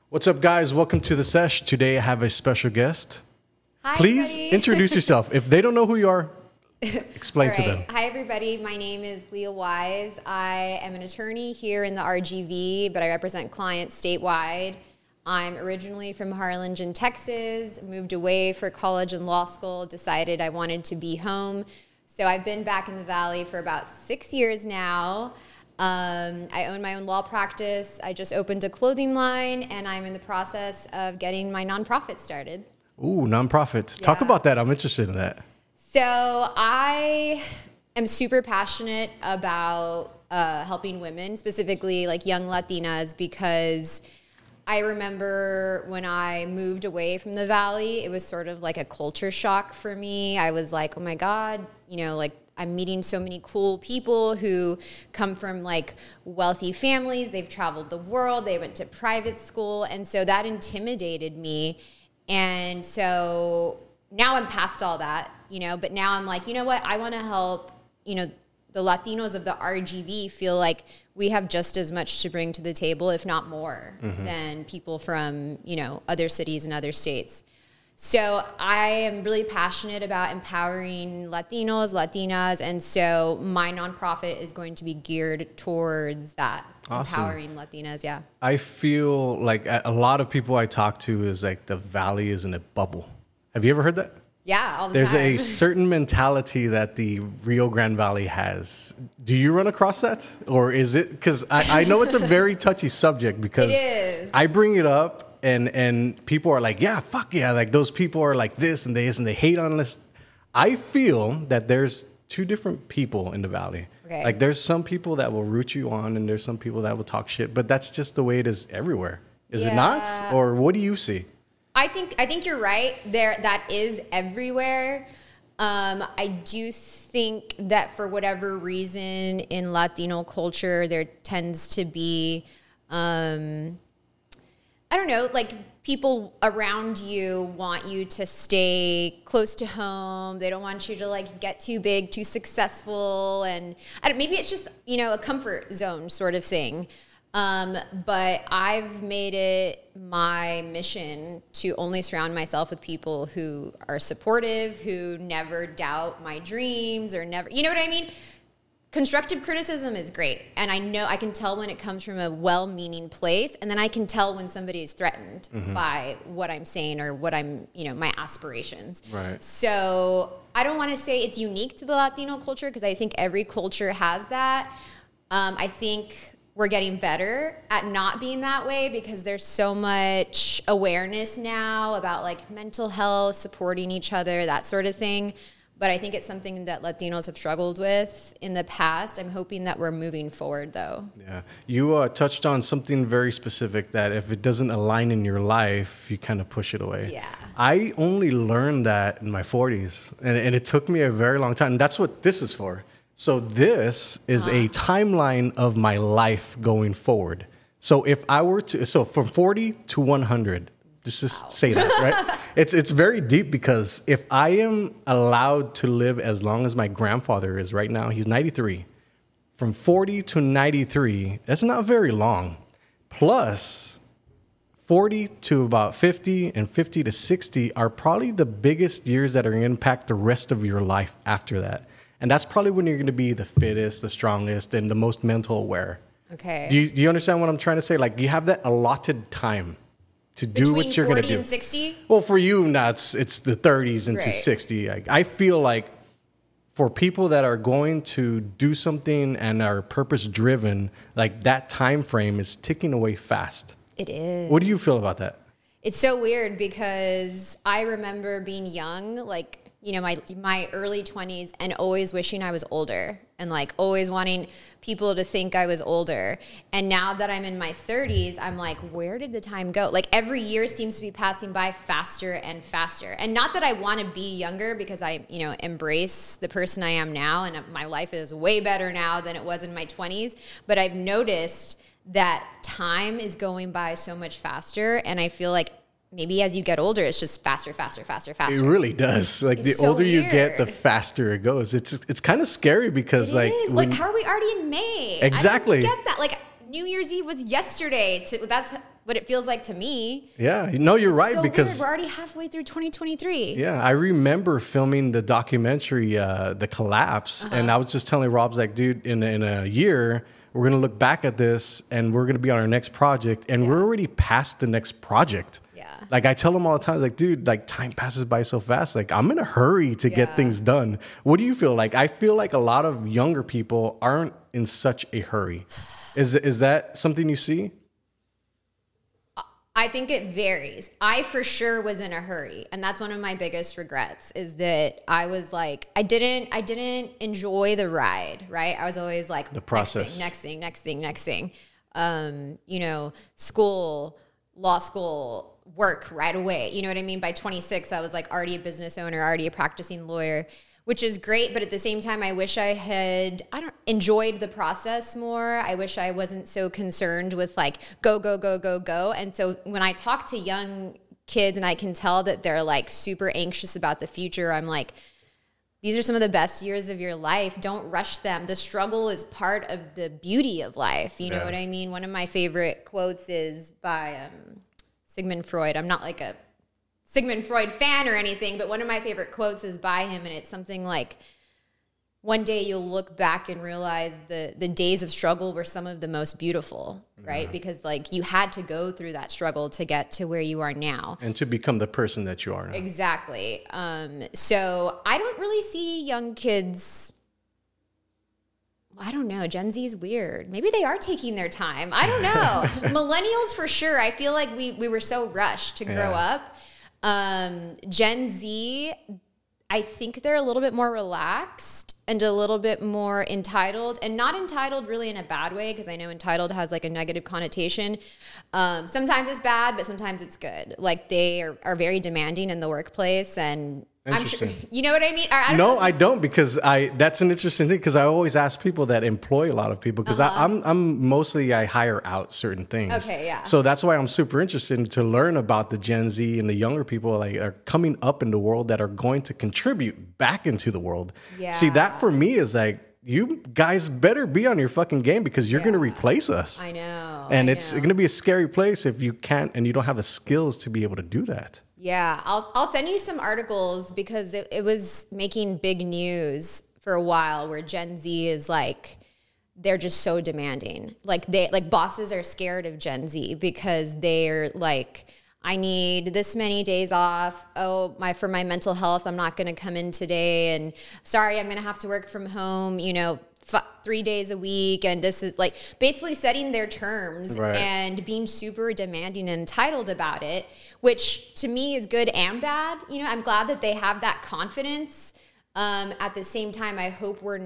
What's up, guys? Welcome to the sesh. Today I have a special guest. Hi, Please everybody. introduce yourself. If they don't know who you are, explain to them. Hi, everybody. My name is Leah Wise. I am an attorney here in the RGV, but I represent clients statewide. I'm originally from Harlingen, Texas, moved away for college and law school, decided I wanted to be home. So I've been back in the Valley for about 6 years now. I own my own law practice. I just opened a clothing line, and I'm in the process of getting my nonprofit started. Ooh, nonprofit. Talk Yeah. about that. I'm interested in that. So I am super passionate about helping women, specifically like young Latinas, because I remember when I moved away from the Valley, it was sort of like a culture shock for me. I was like, oh my God, like I'm meeting so many cool people who come from like wealthy families. They've traveled the world. They went to private school. And so that intimidated me. And so now I'm past all that, but now I'm like, you know what? I want to help, the Latinos of the RGV feel like we have just as much to bring to the table, if not more, than people from, other cities and other states. So I am really passionate about empowering Latinos, Latinas, and so my nonprofit is going to be geared towards that, Awesome. Empowering Latinas, yeah. I feel like a lot of people I talk to is like the Valley is in a bubble. Have you ever heard that? Yeah, all the There's time. a certain mentality that the Rio Grande Valley has. Do you run across that? Or is it, because I know it's a very touchy subject because It is. I bring it up and people are like, yeah, fuck yeah. Like those people are like this and they hate on this. I feel that there's two different people in the Valley. Okay. Like there's some people that will root you on and there's some people that will talk shit, but that's just the way it is everywhere. Is it not? Or what do you see? I think you're right. That is everywhere. I do think that for whatever reason in Latino culture, there tends to be, I don't know, like people around you want you to stay close to home. They don't want you to like get too big, too successful. And maybe it's just, a comfort zone sort of thing. But I've made it my mission to only surround myself with people who are supportive, who never doubt my dreams or never, you know what I mean? Constructive criticism is great. And I can tell when it comes from a well-meaning place. And then I can tell when somebody is threatened by what I'm saying or what I'm, my aspirations. Right. So I don't want to say it's unique to the Latino culture because I think every culture has that. I think we're getting better at not being that way because there's so much awareness now about like mental health, supporting each other, that sort of thing. But I think it's something that Latinos have struggled with in the past. I'm hoping that we're moving forward, though. Yeah. You touched on something very specific that if it doesn't align in your life, you kind of push it away. Yeah. I only learned that in my 40s, and it took me a very long time. And that's what this is for. So this is a timeline of my life going forward. So if I were to, so from 40 to 100, just say that, right? It's very deep because if I am allowed to live as long as my grandfather is right now, he's 93. From 40 to 93, that's not very long. Plus, 40 to about 50 and 50 to 60 are probably the biggest years that are going to impact the rest of your life after that. And that's probably when you're going to be the fittest, the strongest, and the most mental aware. Okay. Do you understand what I'm trying to say? Like, you have that allotted time to do what you're going to do. Between 40 and 60? Well, for you, now it's the 30s into Right. 60. I feel like for people that are going to do something and are purpose-driven, like that time frame is ticking away fast. It is. What do you feel about that? It's so weird because I remember being young, like, my early 20s and always wishing I was older and like always wanting people to think I was older. And now that I'm in my 30s, I'm like, where did the time go? Like every year seems to be passing by faster and faster. And not that I want to be younger because I, embrace the person I am now and my life is way better now than it was in my 20s. But I've noticed that time is going by so much faster. And I feel like maybe as you get older, it's just faster, faster, faster, faster. It really does. Like the older you get, the faster it goes. It's kind of scary because It is. How are we already in May? Exactly. I don't get that. Like New Year's Eve was yesterday. That's what it feels like to me. Yeah, no, you're right, So because weird. We're already halfway through 2023. yeah, I remember filming the documentary, The Collapse, and I was just telling Rob's like, dude, in a year, we're gonna look back at this, and we're gonna be on our next project, and we're already past the next project. Yeah. Like I tell him all the time, like, dude, like time passes by so fast. Like I'm in a hurry to get things done. What do you feel like? I feel like a lot of younger people aren't in such a hurry. Is that something you see? I think it varies. I for sure was in a hurry, and that's one of my biggest regrets is that I was like I didn't enjoy the ride, right? I was always like the process. Next thing. School, law school, work right away. You know what I mean? By 26, I was like already a business owner, already a practicing lawyer, which is great. But at the same time, I wish I had, enjoyed the process more. I wish I wasn't so concerned with like, go. And so when I talk to young kids and I can tell that they're like super anxious about the future, I'm like, these are some of the best years of your life. Don't rush them. The struggle is part of the beauty of life. You know what I mean? One of my favorite quotes is by Sigmund Freud. I'm not like a Sigmund Freud fan or anything, but one of my favorite quotes is by him, and it's something like, one day you'll look back and realize the days of struggle were some of the most beautiful, right? Because like you had to go through that struggle to get to where you are now. And to become the person that you are now. Exactly. So I don't really see young kids, I don't know, Gen Z is weird. Maybe they are taking their time. I don't know. Millennials for sure. I feel like we were so rushed to grow up. Gen Z, I think they're a little bit more relaxed and a little bit more entitled, and not entitled really in a bad way, because I know entitled has like a negative connotation. Sometimes it's bad, but sometimes it's good. Like they are very demanding in the workplace, and I'm sure, you know what I mean? I don't, because that's an interesting thing, because I always ask people that employ a lot of people, because I'm mostly, I hire out certain things. Okay, yeah. So that's why I'm super interested to learn about the Gen Z and the younger people like are coming up in the world that are going to contribute back into the world. Yeah. See, that for me is like, you guys better be on your fucking game, because you're going to replace us. I know. And it's going to be a scary place if you can't, and you don't have the skills to be able to do that. Yeah, I'll send you some articles, because it was making big news for a while, where Gen Z is like, they're just so demanding. Like bosses are scared of Gen Z, because they're like, I need this many days off. Oh, for my mental health, I'm not going to come in today. And sorry, I'm going to have to work from home, 3 days a week. And this is like basically setting their terms and being super demanding and entitled about it, which to me is good and bad. I'm glad that they have that confidence. At the same time, I hope we're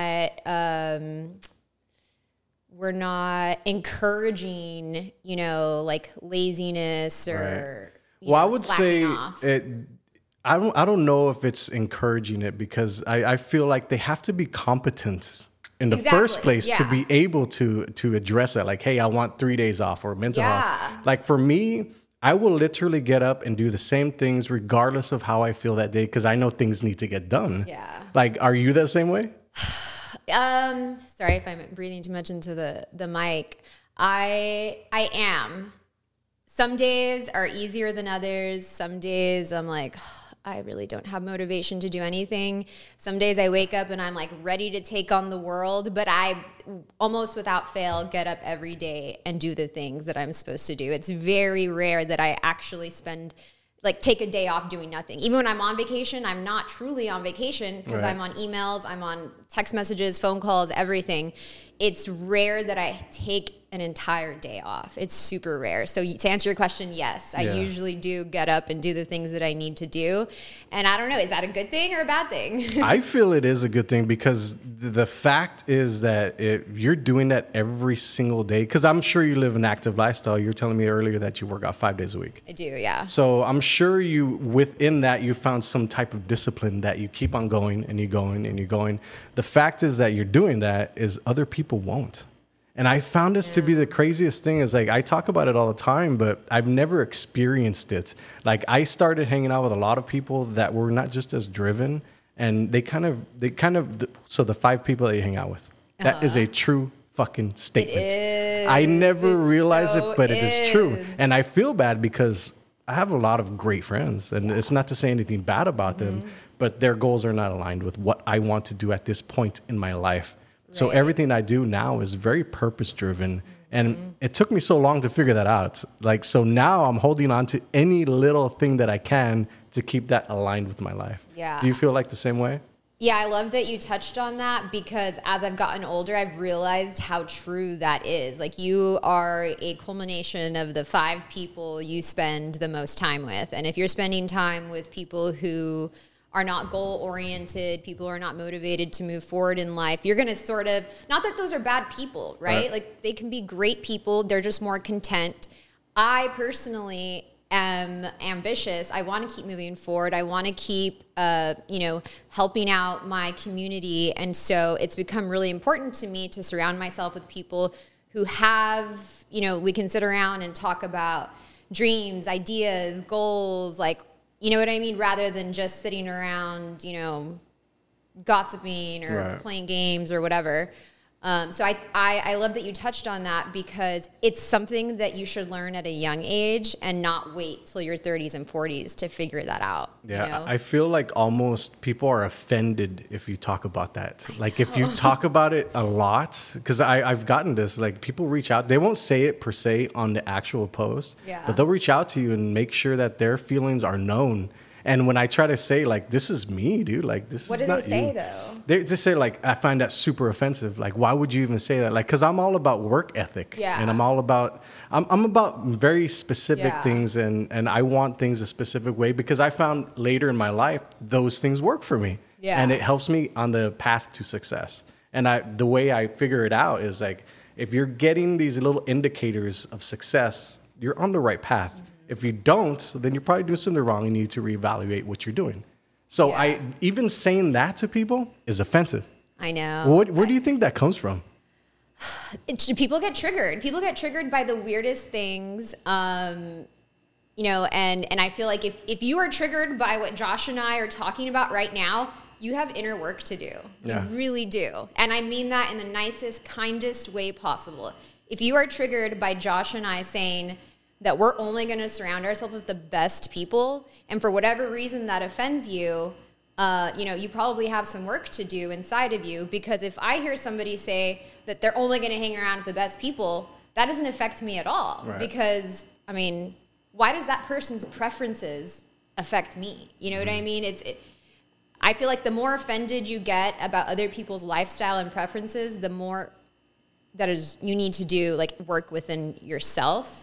not encouraging, like laziness or I would say I don't know if it's encouraging it, because I feel like they have to be competent in the first place to be able to address it. Like, hey, I want 3 days off, or mental health. Like for me, I will literally get up and do the same things regardless of how I feel that day, because I know things need to get done. Yeah. Like, are you that same way? Sorry if I'm breathing too much into the mic. I am. Some days are easier than others. Some days I'm like, I really don't have motivation to do anything. Some days I wake up and I'm like ready to take on the world, but I almost without fail get up every day and do the things that I'm supposed to do. It's very rare that I actually take a day off doing nothing. Even when I'm on vacation, I'm not truly on vacation, because I'm on emails, I'm on text messages, phone calls, everything. It's rare that I take an entire day off. It's super rare. So to answer your question, yes, I usually do get up and do the things that I need to do. And I don't know, is that a good thing or a bad thing? I feel it is a good thing, because the fact is that if you're doing that every single day, because I'm sure you live an active lifestyle. You were telling me earlier that you work out 5 days a week. I do, yeah. So I'm sure within that, you found some type of discipline that you keep on going and you're going and you're going. The fact is that you're doing that is other people won't. And I found this to be the craziest thing, is like, I talk about it all the time, but I've never experienced it. Like, I started hanging out with a lot of people that were not just as driven, and they kind of, so the 5 people that you hang out with, that is a true fucking statement. It is. I never realized so it, but it is true. is. And I feel bad because I have a lot of great friends, and it's not to say anything bad about them, but their goals are not aligned with what I want to do at this point in my life. So Right. everything I do now is very purpose driven. And it took me so long to figure that out. Like, so now I'm holding on to any little thing that I can to keep that aligned with my life. Yeah. Do you feel like the same way? Yeah, I love that you touched on that because as I've gotten older, I've realized how true that is. Like, you are a culmination of the 5 people you spend the most time with. And if you're spending time with people who are not goal oriented, people who are not motivated to move forward in life, you're going to sort of, not that those are bad people, right? Like, they can be great people. They're just more content. I personally am ambitious. I want to keep moving forward. I want to keep, helping out my community. And so it's become really important to me to surround myself with people who have, we can sit around and talk about dreams, ideas, goals, like, you know what I mean? Rather than just sitting around, gossiping or playing games or whatever. So I love that you touched on that because it's something that you should learn at a young age and not wait till your 30s and 40s to figure that out. Yeah, I feel like almost people are offended if you talk about that. Like if you talk about it a lot, because I've gotten this, like people reach out, they won't say it per se on the actual post, but they'll reach out to you and make sure that their feelings are known. And when I try to say, like, this is me, dude, like, this what is do not they say, you. though? They just say, like, I find that super offensive. Like, why would you even say that? Like, because I'm all about work ethic. Yeah. And I'm all about, I'm about very specific things. And I want things a specific way because I found later in my life, those things work for me. Yeah. And it helps me on the path to success. And the way I figure it out is, like, if you're getting these little indicators of success, you're on the right path. If you don't, then you're probably doing something wrong and you need to reevaluate what you're doing. So even saying that to people is offensive. I know. Where do you think that comes from? People get triggered. People get triggered by the weirdest things. And I feel like if you are triggered by what Josh and I are talking about right now, you have inner work to do. You really do. And I mean that in the nicest, kindest way possible. If you are triggered by Josh and I saying that we're only going to surround ourselves with the best people, and for whatever reason that offends you, you probably have some work to do inside of you, because if I hear somebody say that they're only going to hang around with the best people, that doesn't affect me at all. Right. Because, I mean, why does that person's preferences affect me? You know what I mean? I feel like the more offended you get about other people's lifestyle and preferences, the more that is you need to do, like, work within yourself.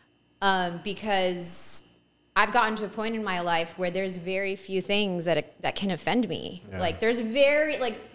Because I've gotten to a point in my life where there's very few things that can offend me. Yeah. Like there's very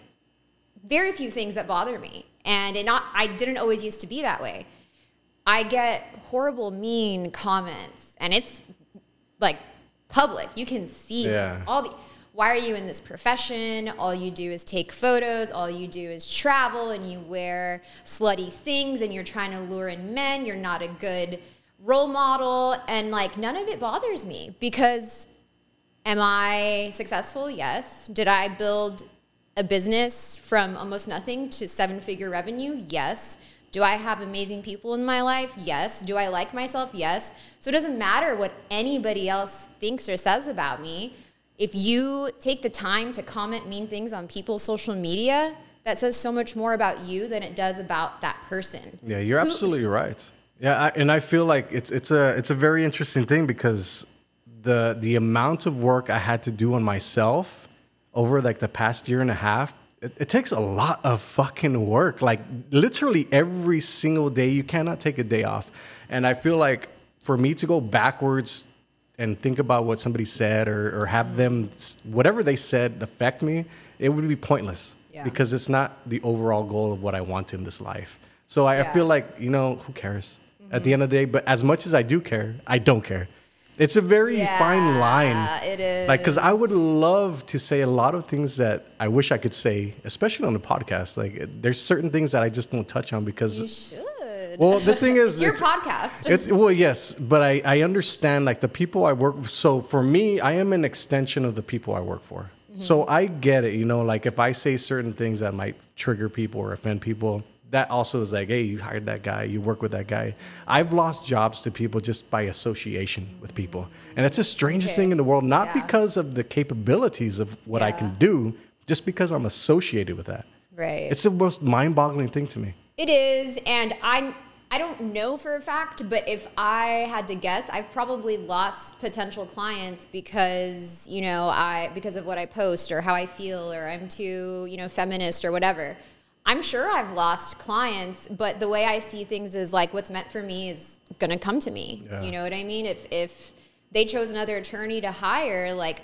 few things that bother me. And I didn't always used to be that way. I get horrible, mean comments, and it's like public. You can see why are you in this profession? All you do is take photos. All you do is travel, and you wear slutty things, and you're trying to lure in men. You're not a good role model, and like none of it bothers me because am I successful? Yes. Did I build a business from almost nothing to 7-figure revenue? Yes. Do I have amazing people in my life? Yes. Do I like myself? Yes. So it doesn't matter what anybody else thinks or says about me. If you take the time to comment mean things on people's social media, that says so much more about you than it does about that person. Yeah, you're absolutely right. Yeah, and I feel like it's a very interesting thing because the amount of work I had to do on myself over like the past year and a half, it takes a lot of fucking work. Like literally every single day, you cannot take a day off. And I feel like for me to go backwards and think about what somebody said or have them, whatever they said affect me, it would be pointless because it's not the overall goal of what I want in this life. So I feel like, who cares? At the end of the day, but as much as I do care, I don't care. It's a very fine line. It is. Like, because I would love to say a lot of things that I wish I could say, especially on the podcast. Like, there's certain things that I just don't touch on because... You should. Well, the thing is... It's your podcast. Well, yes, but I understand, like, the people I work with. So, for me, I am an extension of the people I work for. Mm-hmm. So, I get it, like, if I say certain things that might trigger people or offend people... that also is like, hey, you hired that guy, you work with that guy. I've lost jobs to people just by association with people. And it's the strangest thing in the world, not because of the capabilities of what I can do, just because I'm associated with that. Right. It's the most mind-boggling thing to me. It is, and I don't know for a fact, but if I had to guess, I've probably lost potential clients because, because of what I post or how I feel, or I'm too, feminist or whatever. I'm sure I've lost clients, but the way I see things is like what's meant for me is going to come to me. Yeah. You know what I mean? If they chose another attorney to hire, like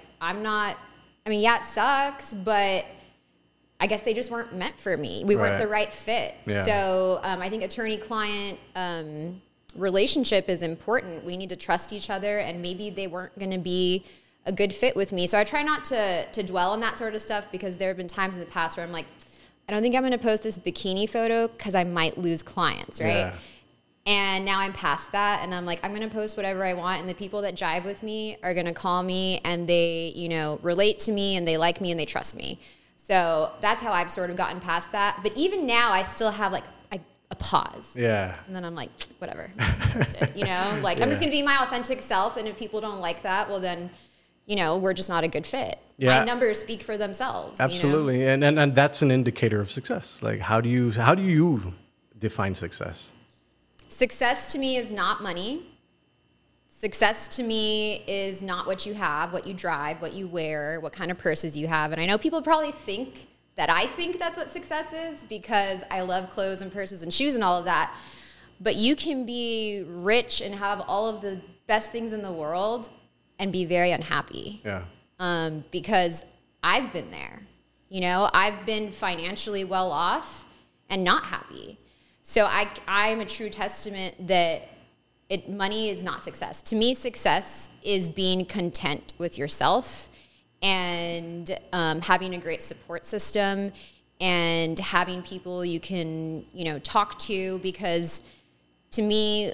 it sucks, but I guess they just weren't meant for me. We weren't the right fit. Yeah. So I think attorney-client relationship is important. We need to trust each other, and maybe they weren't going to be a good fit with me. So I try not to dwell on that sort of stuff, because there have been times in the past where I'm like, I don't think I'm going to post this bikini photo because I might lose clients, right? Yeah. And now I'm past that, and I'm like, I'm going to post whatever I want, and the people that jive with me are going to call me, and they, relate to me, and they like me, and they trust me. So that's how I've sort of gotten past that. But even now, I still have like a pause. Yeah. And then I'm like, whatever, post it, I'm just going to be my authentic self, and if people don't like that, well then, we're just not a good fit. Yeah. My numbers speak for themselves. Absolutely. And that's an indicator of success. Like, how do you define success? Success to me is not money. Success to me is not what you have, what you drive, what you wear, what kind of purses you have. And I know people probably think that I think that's what success is, because I love clothes and purses and shoes and all of that. But you can be rich and have all of the best things in the world and be very unhappy. Yeah. Because I've been there. I've been financially well off and not happy. So I'm a true testament that money is not success. To me, success is being content with yourself, and having a great support system, and having people you can, talk to, because to me,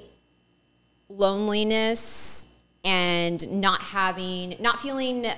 loneliness and not feeling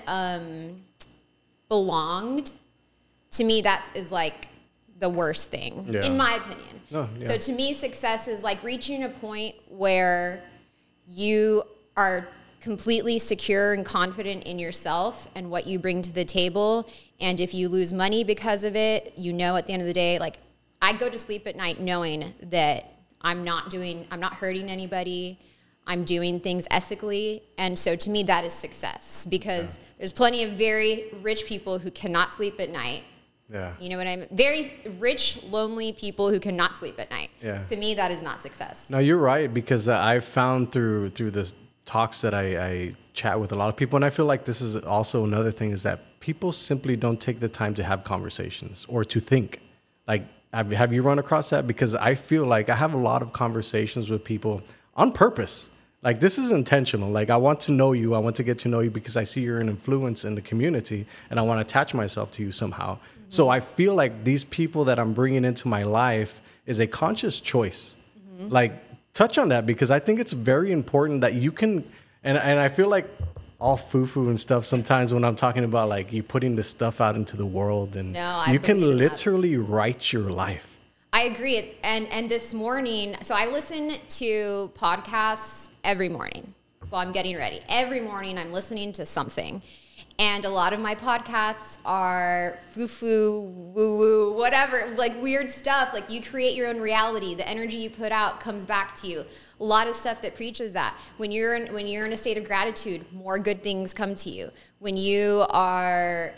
belonged, to me, that is like the worst thing, in my opinion. Oh, yeah. So to me, success is like reaching a point where you are completely secure and confident in yourself and what you bring to the table. And if you lose money because of it, at the end of the day, like, I go to sleep at night knowing that I'm not hurting anybody. I'm doing things ethically. And so to me, that is success, because there's plenty of very rich people who cannot sleep at night. Yeah. You know what I mean? Very rich, lonely people who cannot sleep at night. Yeah. To me, that is not success. No, you're right, because I've found through the talks that I chat with a lot of people, and I feel like this is also another thing, is that people simply don't take the time to have conversations or to think. Like, have you run across that? Because I feel like I have a lot of conversations with people on purpose. Like, this is intentional. Like, I want to know you. I want to get to know you because I see you're an influence in the community, and I want to attach myself to you somehow. Mm-hmm. So I feel like these people that I'm bringing into my life is a conscious choice. Mm-hmm. Like, touch on that, because I think it's very important that you can, and I feel like all foo-foo and stuff sometimes when I'm talking about, like, you putting this stuff out into the world, and you can literally write your life. I agree. And this morning, so I listen to podcasts every morning while I'm getting ready. Every morning I'm listening to something. And a lot of my podcasts are foo-foo, woo-woo, whatever, like weird stuff. Like, you create your own reality. The energy you put out comes back to you. A lot of stuff that preaches that. When you're in a state of gratitude, more good things come to you. When you are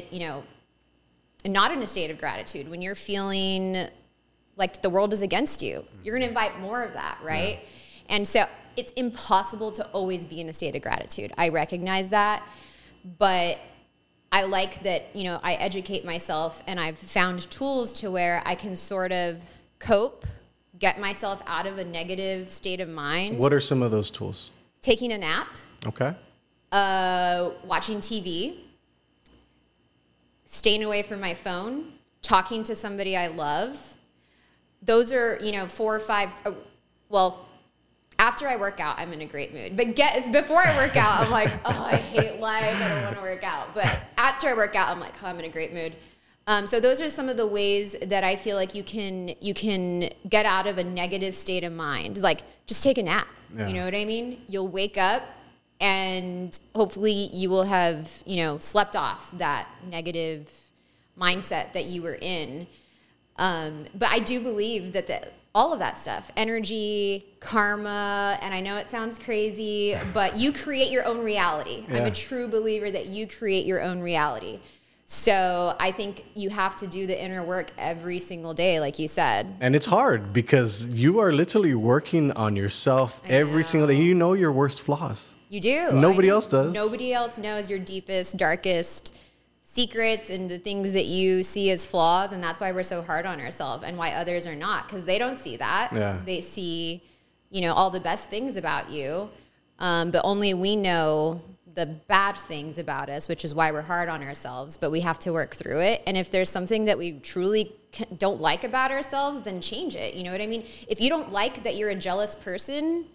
not in a state of gratitude, when you're feeling like the world is against you, you're going to invite more of that, right? Yeah. And so it's impossible to always be in a state of gratitude. I recognize that, but I like that, I educate myself, and I've found tools to where I can sort of cope, get myself out of a negative state of mind. What are some of those tools? Taking a nap. Okay. Watching TV, staying away from my phone, talking to somebody I love. Those are, 4 or 5, after I work out, I'm in a great mood. But before I work out, I'm like, oh, I hate life. I don't want to work out. But after I work out, I'm like, oh, I'm in a great mood. So those are some of the ways that I feel like you can get out of a negative state of mind. Like, just take a nap. Yeah. You know what I mean? You'll wake up and hopefully you will have, slept off that negative mindset that you were in. But I do believe that all of that stuff, energy, karma, and I know it sounds crazy, but you create your own reality. Yeah. I'm a true believer that you create your own reality. So I think you have to do the inner work every single day, like you said. And it's hard because you are literally working on yourself every single day. You know your worst flaws. You do. Nobody else does. Nobody else knows your deepest, darkest secrets and the things that you see as flaws. And that's why we're so hard on ourselves and why others are not, because they don't see that. Yeah. They see, all the best things about you. But only we know the bad things about us, which is why we're hard on ourselves, but we have to work through it. And if there's something that we truly don't like about ourselves, then change it. You know what I mean? If you don't like that you're a jealous person,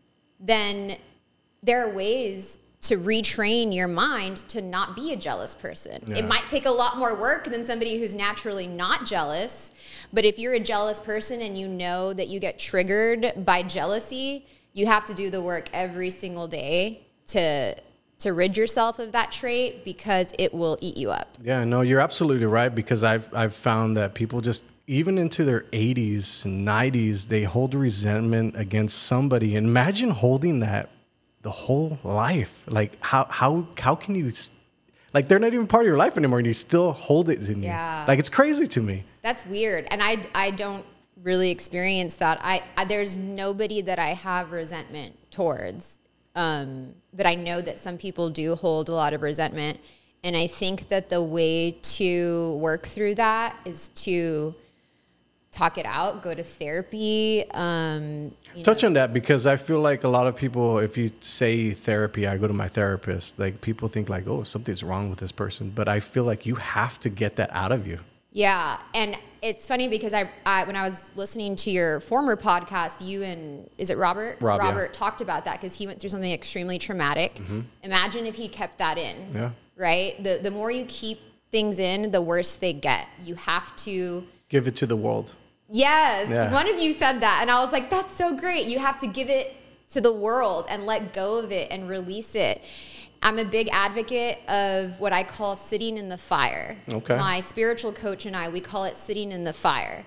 then there are ways to retrain your mind to not be a jealous person. Yeah. It might take a lot more work than somebody who's naturally not jealous, but if you're a jealous person and you know that you get triggered by jealousy, you have to do the work every single day to rid yourself of that trait, because it will eat you up. Yeah, no, you're absolutely right, because I've found that people just, even into their 80s and 90s, they hold resentment against somebody. And imagine holding that the whole life. Like, how can you, like, they're not even part of your life anymore and you still hold it in you. Like, it's crazy to me. That's weird. And I don't really experience that. I there's nobody that I have resentment towards. But I know that some people do hold a lot of resentment. And I think that the way to work through that is to talk it out, go to therapy. Touch on that, because I feel like a lot of people, if you say therapy, I go to my therapist, like, people think like, oh, something's wrong with this person. But I feel like you have to get that out of you. Yeah. And it's funny because I when I was listening to your former podcast, you and, is it Robert? Robert talked about that because he went through something extremely traumatic. Mm-hmm. Imagine if he kept that in. Yeah. Right? The more you keep things in, the worse they get. You have to give it to the world. Yes. Yeah. One of you said that and I was like, that's so great. You have to give it to the world and let go of it and release it. I'm a big advocate of what I call sitting in the fire. Okay. My spiritual coach and I, we call it sitting in the fire.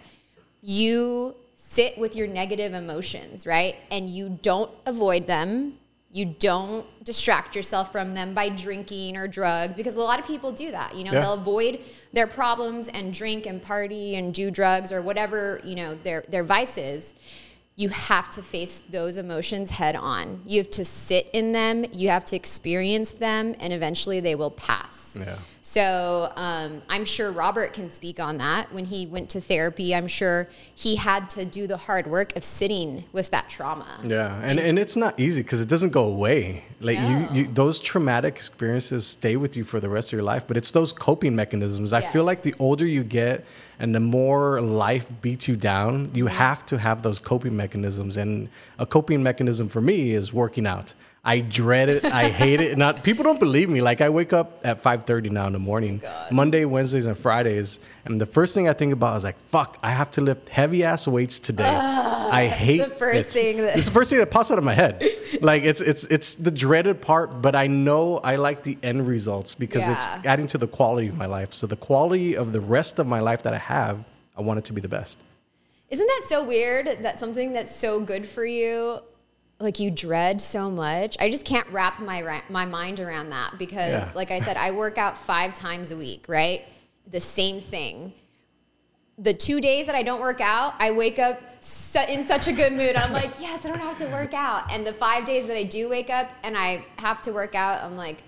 You sit with your negative emotions, right? And you don't avoid them. You don't distract yourself from them by drinking or drugs, because a lot of people do that. They'll avoid their problems and drink and party and do drugs or whatever, their vices. You have to face those emotions head on. You have to sit in them. You have to experience them, and eventually they will pass. Yeah. So I'm sure Robert can speak on that. When he went to therapy, I'm sure he had to do the hard work of sitting with that trauma. Yeah, and it's not easy because it doesn't go away. Like, you those traumatic experiences stay with you for the rest of your life, but it's those coping mechanisms. I feel like the older you get and the more life beats you down, you have to have those coping mechanisms. And a coping mechanism for me is working out. I dread it. I hate it. Not people don't believe me. Like, I wake up at 5:30 now in the morning, Monday, Wednesdays, and Fridays, and the first thing I think about is like, fuck, I have to lift heavy ass weights today. I hate the first thing. It's the first thing that pops out of my head. Like, it's the dreaded part, but I know I like the end results because it's adding to the quality of my life. So the quality of the rest of my life that I have, I want it to be the best. Isn't that so weird that something that's so good for you, like, you dread so much? I just can't wrap my mind around that because, like I said, I work out 5 times a week, right? The same thing. The 2 days that I don't work out, I wake up in such a good mood. I'm like, yes, I don't have to work out. And the 5 days that I do wake up and I have to work out, I'm like,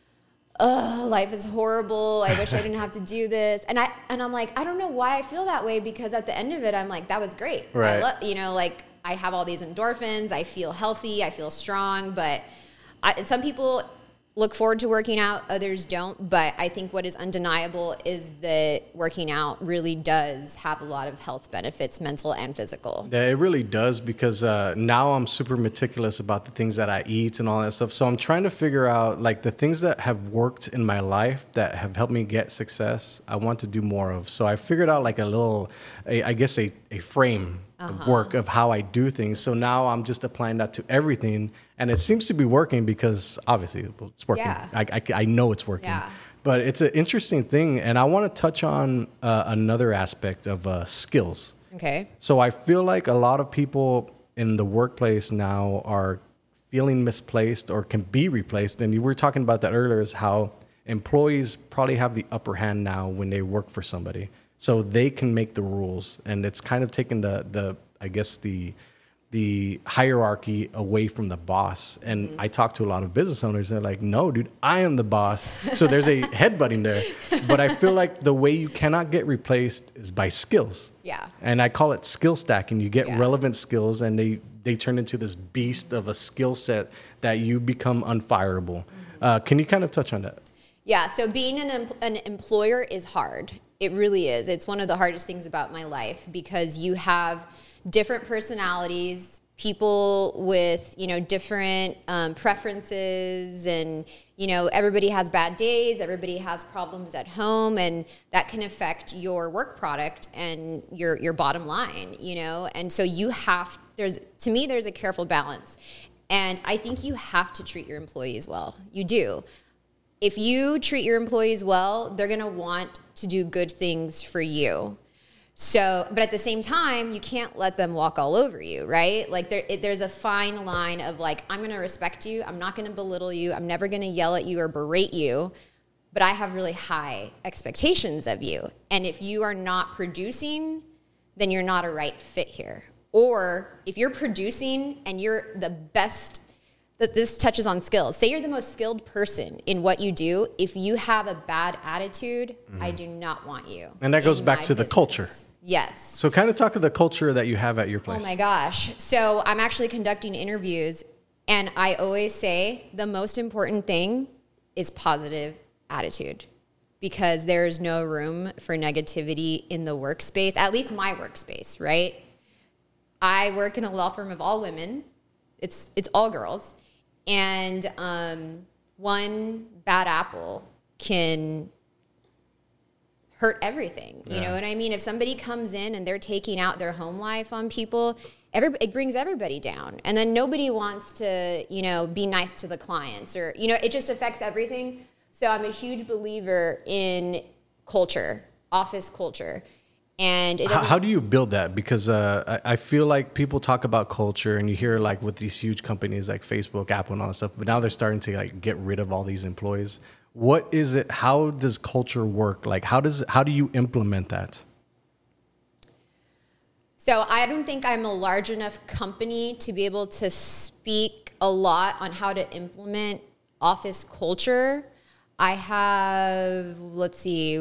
oh, life is horrible. I wish I didn't have to do this. And I'm like, I don't know why I feel that way, because at the end of it, I'm like, that was great. Right. I have all these endorphins. I feel healthy. I feel strong. But some people, look forward to working out, others don't. But I think what is undeniable is that working out really does have a lot of health benefits, mental and physical. Yeah, it really does, because now I'm super meticulous about the things that I eat and all that stuff. So I'm trying to figure out like the things that have worked in my life that have helped me get success, I want to do more of. So I figured out like a frame of work of how I do things. So now I'm just applying that to everything. And it seems to be working because obviously it's working. Yeah. I know it's working. Yeah. But it's an interesting thing. And I want to touch on another aspect of skills. Okay. So I feel like a lot of people in the workplace now are feeling misplaced or can be replaced. And you were talking about that earlier, is how employees probably have the upper hand now when they work for somebody. So they can make the rules, and it's kind of taken the hierarchy away from the boss. And I talk to a lot of business owners, and they're like, no, dude, I am the boss. So there's a headbutting there. But I feel like the way you cannot get replaced is by skills. Yeah. And I call it skill stacking. You get relevant skills, and they turn into this beast of a skill set that you become unfireable. Can you kind of touch on that? Yeah, so being an employer is hard. It really is. It's one of the hardest things about my life, because you have different personalities, people with, different preferences, and, everybody has bad days, everybody has problems at home, and that can affect your work product and your bottom line, And so there's a careful balance. And I think you have to treat your employees well. You do. If you treat your employees well, they're going to want to do good things for you. So, but at the same time, you can't let them walk all over you, right? Like there's a fine line of like, I'm going to respect you. I'm not going to belittle you. I'm never going to yell at you or berate you, but I have really high expectations of you. And if you are not producing, then you're not a right fit here. Or if you're producing and you're the best, that this touches on skills. Say you're the most skilled person in what you do. If you have a bad attitude, I do not want you. And that goes back to the culture. Yes. So kind of talk of the culture that you have at your place. Oh my gosh. So I'm actually conducting interviews, and I always say the most important thing is positive attitude, because there's no room for negativity in the workspace, at least my workspace, right? I work in a law firm of all women. It's all girls. And one bad apple can hurt everything. You know what I mean? If somebody comes in and they're taking out their home life on people, it brings everybody down. And then nobody wants to, be nice to the clients, or, it just affects everything. So I'm a huge believer in culture, office culture. And how do you build that? Because I feel like people talk about culture, and you hear like with these huge companies like Facebook, Apple, and all that stuff, but now they're starting to like get rid of all these employees. What is it? How does culture work? Like how do you implement that? So I don't think I'm a large enough company to be able to speak a lot on how to implement office culture. I have, let's see,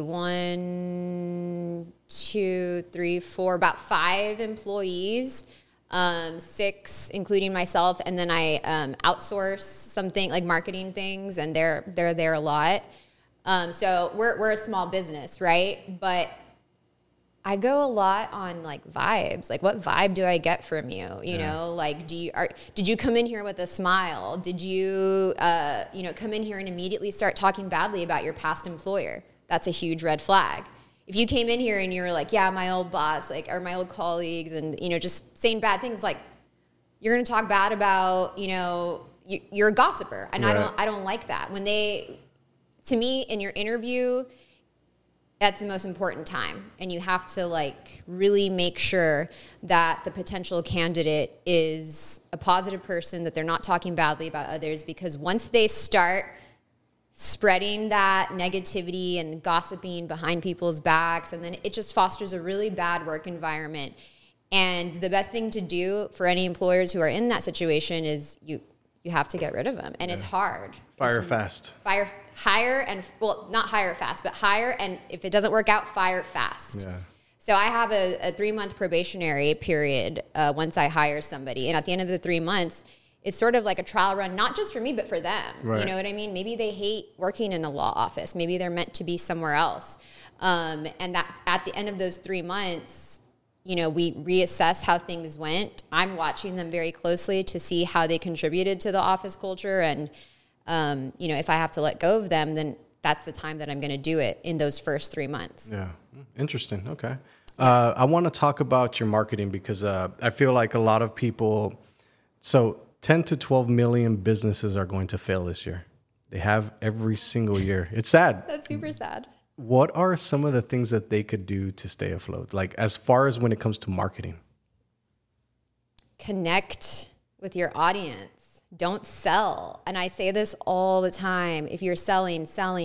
1, 2, 3, 4, about 5 employees, 6, including myself. And then I outsource something like marketing things, and they're there a lot. So we're a small business, right? But I go a lot on like vibes. Like, what vibe do I get from you? You know, like, did you come in here with a smile? Did you, come in here and immediately start talking badly about your past employer? That's a huge red flag. If you came in here and you were like, yeah, my old boss, like, or my old colleagues, and, just saying bad things, like, you're going to talk bad about, you're a gossiper. And right. I don't like that. To me, in your interview, that's the most important time. And you have to like really make sure that the potential candidate is a positive person, that they're not talking badly about others, because once they start spreading that negativity and gossiping behind people's backs, and then it just fosters a really bad work environment. And the best thing to do for any employers who are in that situation is you have to get rid of them. And it's hard. Fast. Hire, not hire fast, but hire, and if it doesn't work out, fire fast. Yeah. So I have a 3-month probationary period once I hire somebody. And at the end of the 3 months, it's sort of like a trial run, not just for me, but for them. Right. You know what I mean? Maybe they hate working in a law office. Maybe they're meant to be somewhere else. And that at the end of those 3 months, you know, we reassess how things went. I'm watching them very closely to see how they contributed to the office culture. And, you know, if I have to let go of them, then that's the time that I'm going to do it in those first 3 months. Yeah. Interesting. Okay. I want to talk about your marketing because I feel like a lot of people, so 10 to 12 million businesses are going to fail this year. They have every single year. It's sad. That's super sad. What are some of the things that they could do to stay afloat? Like as far as when it comes to marketing? Connect with your audience. Don't sell. And I say this all the time. If you're selling,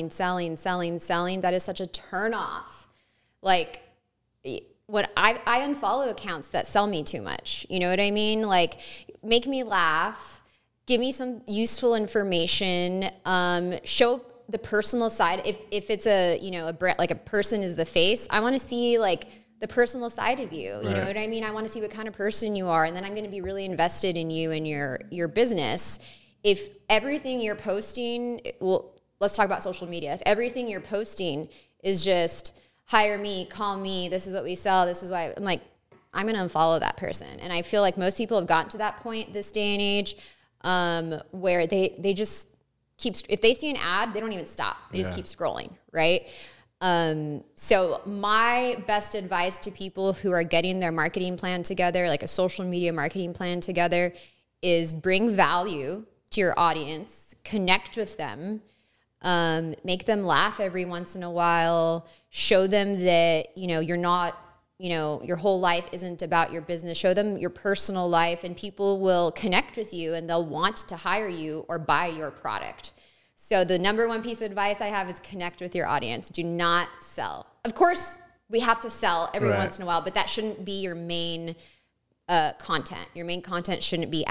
that is such a turnoff. Like, what I unfollow accounts that sell me too much. You know what I mean? Like, make me laugh, give me some useful information, show the personal side. If it's a, you know, a brand, like a person is the face, I want to see like the personal side of you. You know what I mean? I want to see what kind of person you are, and then I'm going to be really invested in you and your business. If everything you're posting, well, let's talk about social media. If everything you're posting is just hire me, call me, this is what we sell, this is why, I'm like, I'm going to unfollow that person. And I feel like most people have gotten to that point this day and age, where they just keep, if they see an ad, they don't even stop. They just keep scrolling, right? So my best advice to people who are getting their marketing plan together, like a social media marketing plan together, is bring value to your audience, connect with them, make them laugh every once in a while, show them that, you know, you're not, you know, your whole life isn't about your business. Show them your personal life, and people will connect with you and they'll want to hire you or buy your product. So the number one piece of advice I have is connect with your audience. Do not sell. Of course, we have to sell every once in a while, but that shouldn't be your main content. Your main content shouldn't be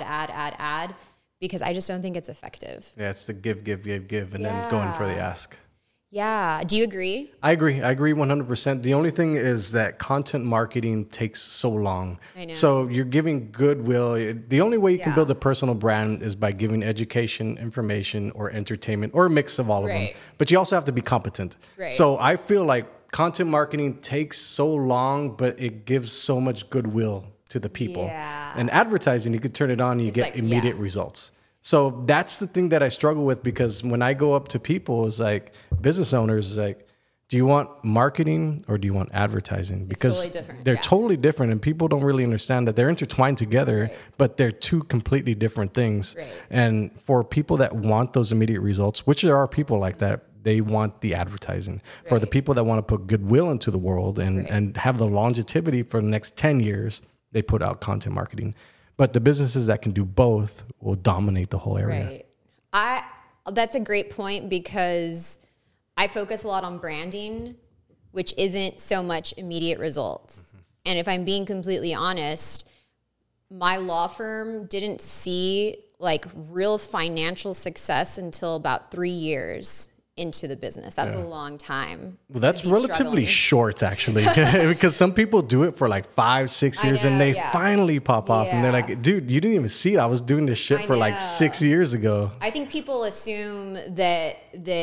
ad, because I just don't think it's effective. Yeah, it's the give, and then going for the ask. Yeah. Do you agree? I agree 100%. The only thing is that content marketing takes so long. I know. So you're giving goodwill. The only way you can build a personal brand is by giving education, information, or entertainment, or a mix of all of them. But you also have to be competent. So I feel like content marketing takes so long, but it gives so much goodwill to the people. And advertising, you could turn it on and you get like, immediate results. So that's the thing that I struggle with, because when I go up to people, it's like business owners, it's like, do you want marketing or do you want advertising? Because they're totally different, and people don't really understand that they're intertwined together, but they're two completely different things. And for people that want those immediate results, which there are people like that, they want the advertising. For the people that want to put goodwill into the world and have the longevity for the next 10 years, they put out content marketing. But the businesses that can do both will dominate the whole area. That's a great point, because I focus a lot on branding, which isn't so much immediate results. And if I'm being completely honest, my law firm didn't see like real financial success until about 3 years into the business. That's a long time. Well, that's relatively short, actually, because some people do it for like 5-6 years and they finally pop off and they're like, dude, you didn't even see it. I was doing this shit for like 6 years ago. I think people assume that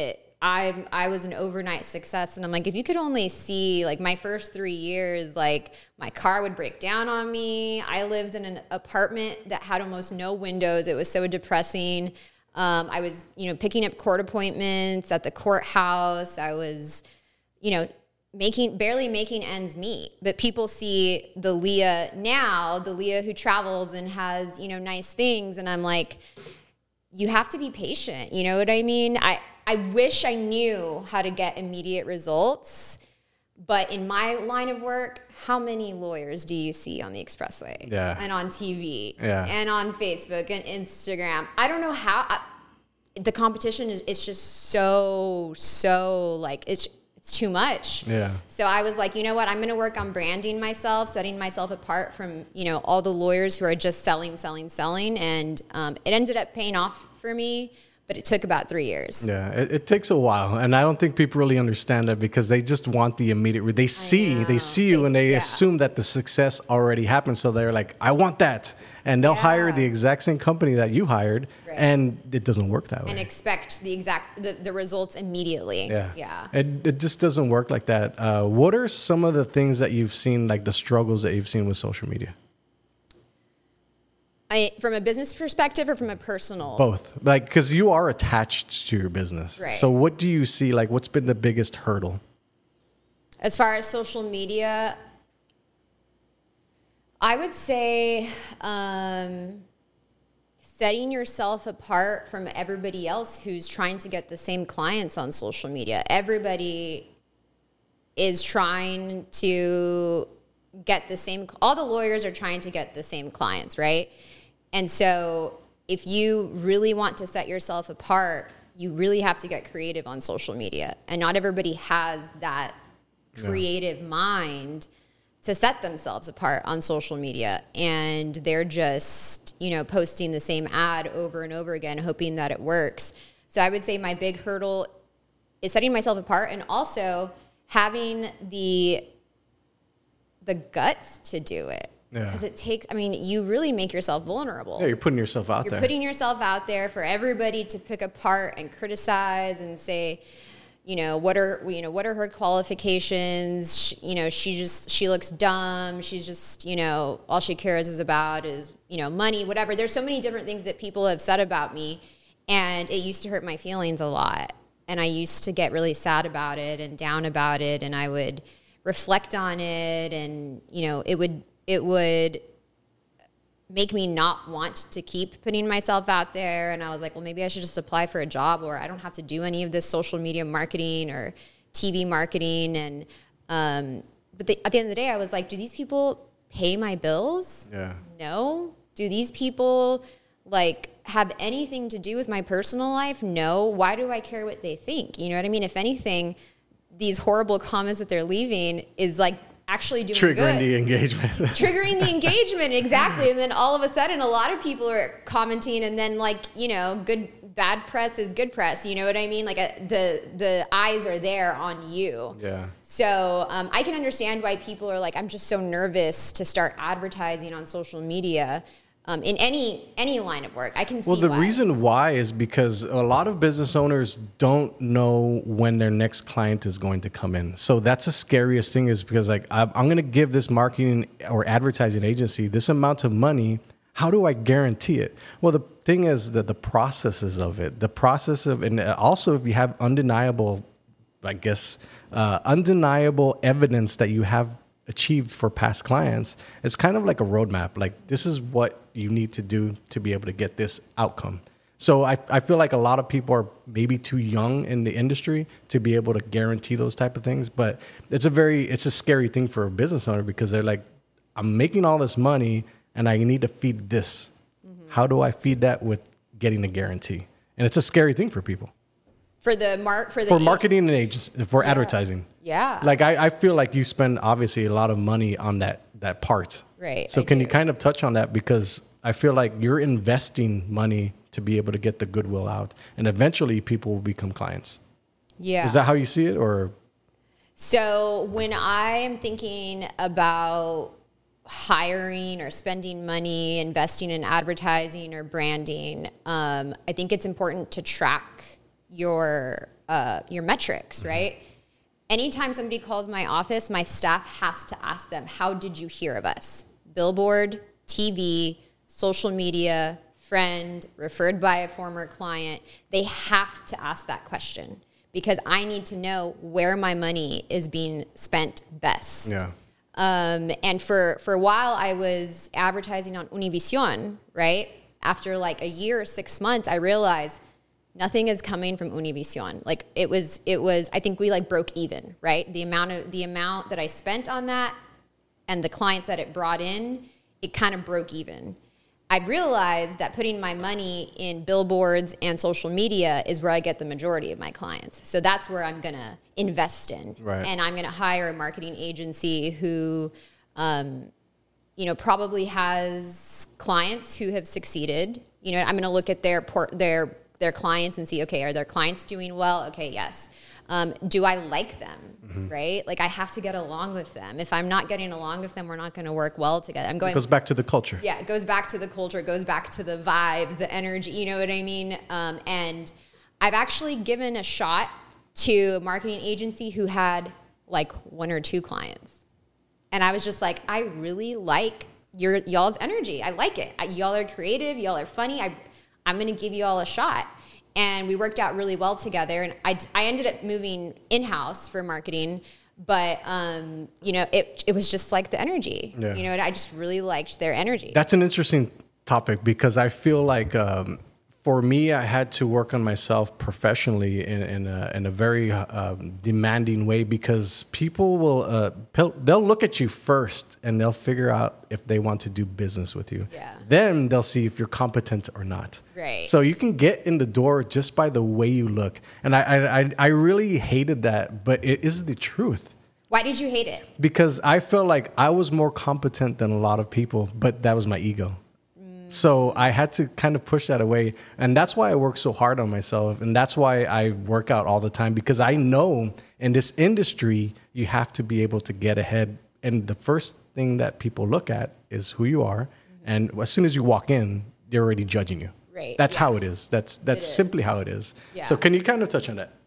I was an overnight success. And I'm like, if you could only see like my first 3 years, like my car would break down on me. I lived in an apartment that had almost no windows. It was so depressing. I was, picking up court appointments at the courthouse. I was, barely making ends meet. But people see the Leah now, the Leah who travels and has, nice things. And I'm like, you have to be patient. You know what I mean? I wish I knew how to get immediate results. But in my line of work, how many lawyers do you see on the expressway? And on TV? And on Facebook and Instagram? I don't know how. The competition is just so like, it's too much. So I was like, you know what? I'm going to work on branding myself, setting myself apart from, all the lawyers who are just selling. And it ended up paying off for me. but it took about 3 years. Yeah, it takes a while, and I don't think people really understand that because they just want the immediate. They see you, and they assume that the success already happened. So they're like, "I want that," and they'll hire the exact same company that you hired, and it doesn't work that way. And expect the results immediately. Yeah. It just doesn't work like that. What are some of the things that you've seen, like the struggles that you've seen with social media? From a business perspective or from a personal? Both. Like, because you are attached to your business. Right. So what do you see, like, what's been the biggest hurdle? As far as social media, I would say setting yourself apart from everybody else who's trying to get the same clients on social media. Everybody is trying to get the same, all the lawyers are trying to get the same clients, right? And so if you really want to set yourself apart, you really have to get creative on social media. And not everybody has that creative mind to set themselves apart on social media. And they're just, posting the same ad over and over again, hoping that it works. So I would say my big hurdle is setting myself apart and also having the guts to do it. Because it takes, you really make yourself vulnerable. Yeah, you're putting yourself out there. You're putting yourself out there for everybody to pick apart and criticize and say, what are her qualifications? She looks dumb. She's just, all she cares is about is, money, whatever. There's so many different things that people have said about me, and it used to hurt my feelings a lot. And I used to get really sad about it and down about it, and I would reflect on it, and it would make me not want to keep putting myself out there. And I was like, well, maybe I should just apply for a job where I don't have to do any of this social media marketing or TV marketing. And at the end of the day, I was like, do these people pay my bills? Yeah. No. Do these people have anything to do with my personal life? No. Why do I care what they think? You know what I mean? If anything, these horrible comments that they're leaving is actually doing triggering good. The engagement. Triggering the engagement, exactly. And then all of a sudden, a lot of people are commenting, and then bad press is good press. You know what I mean? The eyes are there on you. Yeah. So I can understand why people are like, I'm just so nervous to start advertising on social media. In any line of work, I can see. Well, the reason why is because a lot of business owners don't know when their next client is going to come in. So that's the scariest thing, is because I'm going to give this marketing or advertising agency this amount of money. How do I guarantee it? Well, the thing is that the processes of it, and also if you have undeniable evidence that you have achieved for past clients, it's kind of like a roadmap. Like, this is what you need to do to be able to get this outcome. So I feel like a lot of people are maybe too young in the industry to be able to guarantee those type of things. But it's a scary thing for a business owner, because they're like, I'm making all this money and I need to feed this. Mm-hmm. How do I feed that with getting a guarantee? And it's a scary thing for people. For marketing and agency, for advertising. Yeah. I feel like you spend obviously a lot of money on that part. Right. So can you kind of touch on that? Because I feel like you're investing money to be able to get the goodwill out, and eventually people will become clients. Yeah. Is that how you see it, or? So when I am thinking about hiring or spending money, investing in advertising or branding, I think it's important to track your metrics, right? Anytime somebody calls my office, my staff has to ask them, how did you hear of us? Billboard, TV, social media, friend, referred by a former client. They have to ask that question, because I need to know where my money is being spent best. Yeah. And for a while, I was advertising on Univision, right? After a year or 6 months, I realized nothing is coming from Univision. It was, I think we broke even, right? The amount that I spent on that and the clients that it brought in, it kind of broke even. I realized that putting my money in billboards and social media is where I get the majority of my clients. So that's where I'm going to invest in. Right. And I'm going to hire a marketing agency who, probably has clients who have succeeded. I'm going to look at their their clients and see, okay, are their clients doing well? Okay, yes. Do I like them, right? Like I have to get along with them. If I'm not getting along with them, we're not going to work well together. It goes back to the culture. Yeah, it goes back to the culture. It goes back to the vibes, the energy. You know what I mean? And I've actually given a shot to a marketing agency who had like 1 or 2 clients. And I was just like, I really like y'all's energy. I like it. Y'all are creative. Y'all are funny. I'm going to give you all a shot. And we worked out really well together. And I ended up moving in-house for marketing. But, you know, it was just like the energy. Yeah. You know, I just really liked their energy. That's an interesting topic because I feel like for me, I had to work on myself professionally in a very demanding way because people they'll look at you first and they'll figure out if they want to do business with you. Yeah. Then they'll see if you're competent or not. Right. So you can get in the door just by the way you look. And I really hated that, but it is the truth. Why did you hate it? Because I felt like I was more competent than a lot of people, but that was my ego. So I had to kind of push that away. And that's why I work so hard on myself. And that's why I work out all the time, because I know in this industry, you have to be able to get ahead. And the first thing that people look at is who you are. And as soon as you walk in, they're already judging you. Right. That's how it is. That's simply how it is. Yeah. So can you kind of touch on that?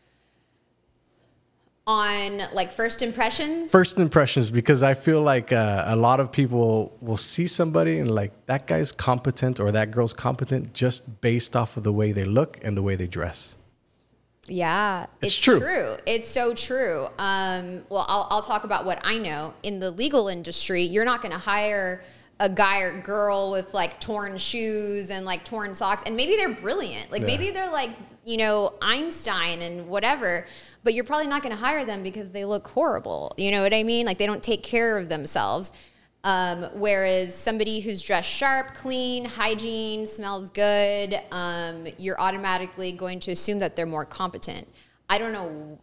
On like first impressions? First impressions, because I feel like a lot of people will see somebody and like that guy's competent or that girl's competent just based off of the way they look and the way they dress. Yeah, it's true. It's so true. Well, I'll talk about what I know. In the legal industry, you're not going to hire a guy or girl with like torn shoes and like torn socks. And maybe they're brilliant. Like maybe they're like, you know, Einstein and whatever. But you're probably not going to hire them because they look horrible. You know what I mean? Like they don't take care of themselves. Whereas somebody who's dressed sharp, clean, hygiene, smells good, you're automatically going to assume that they're more competent. I don't know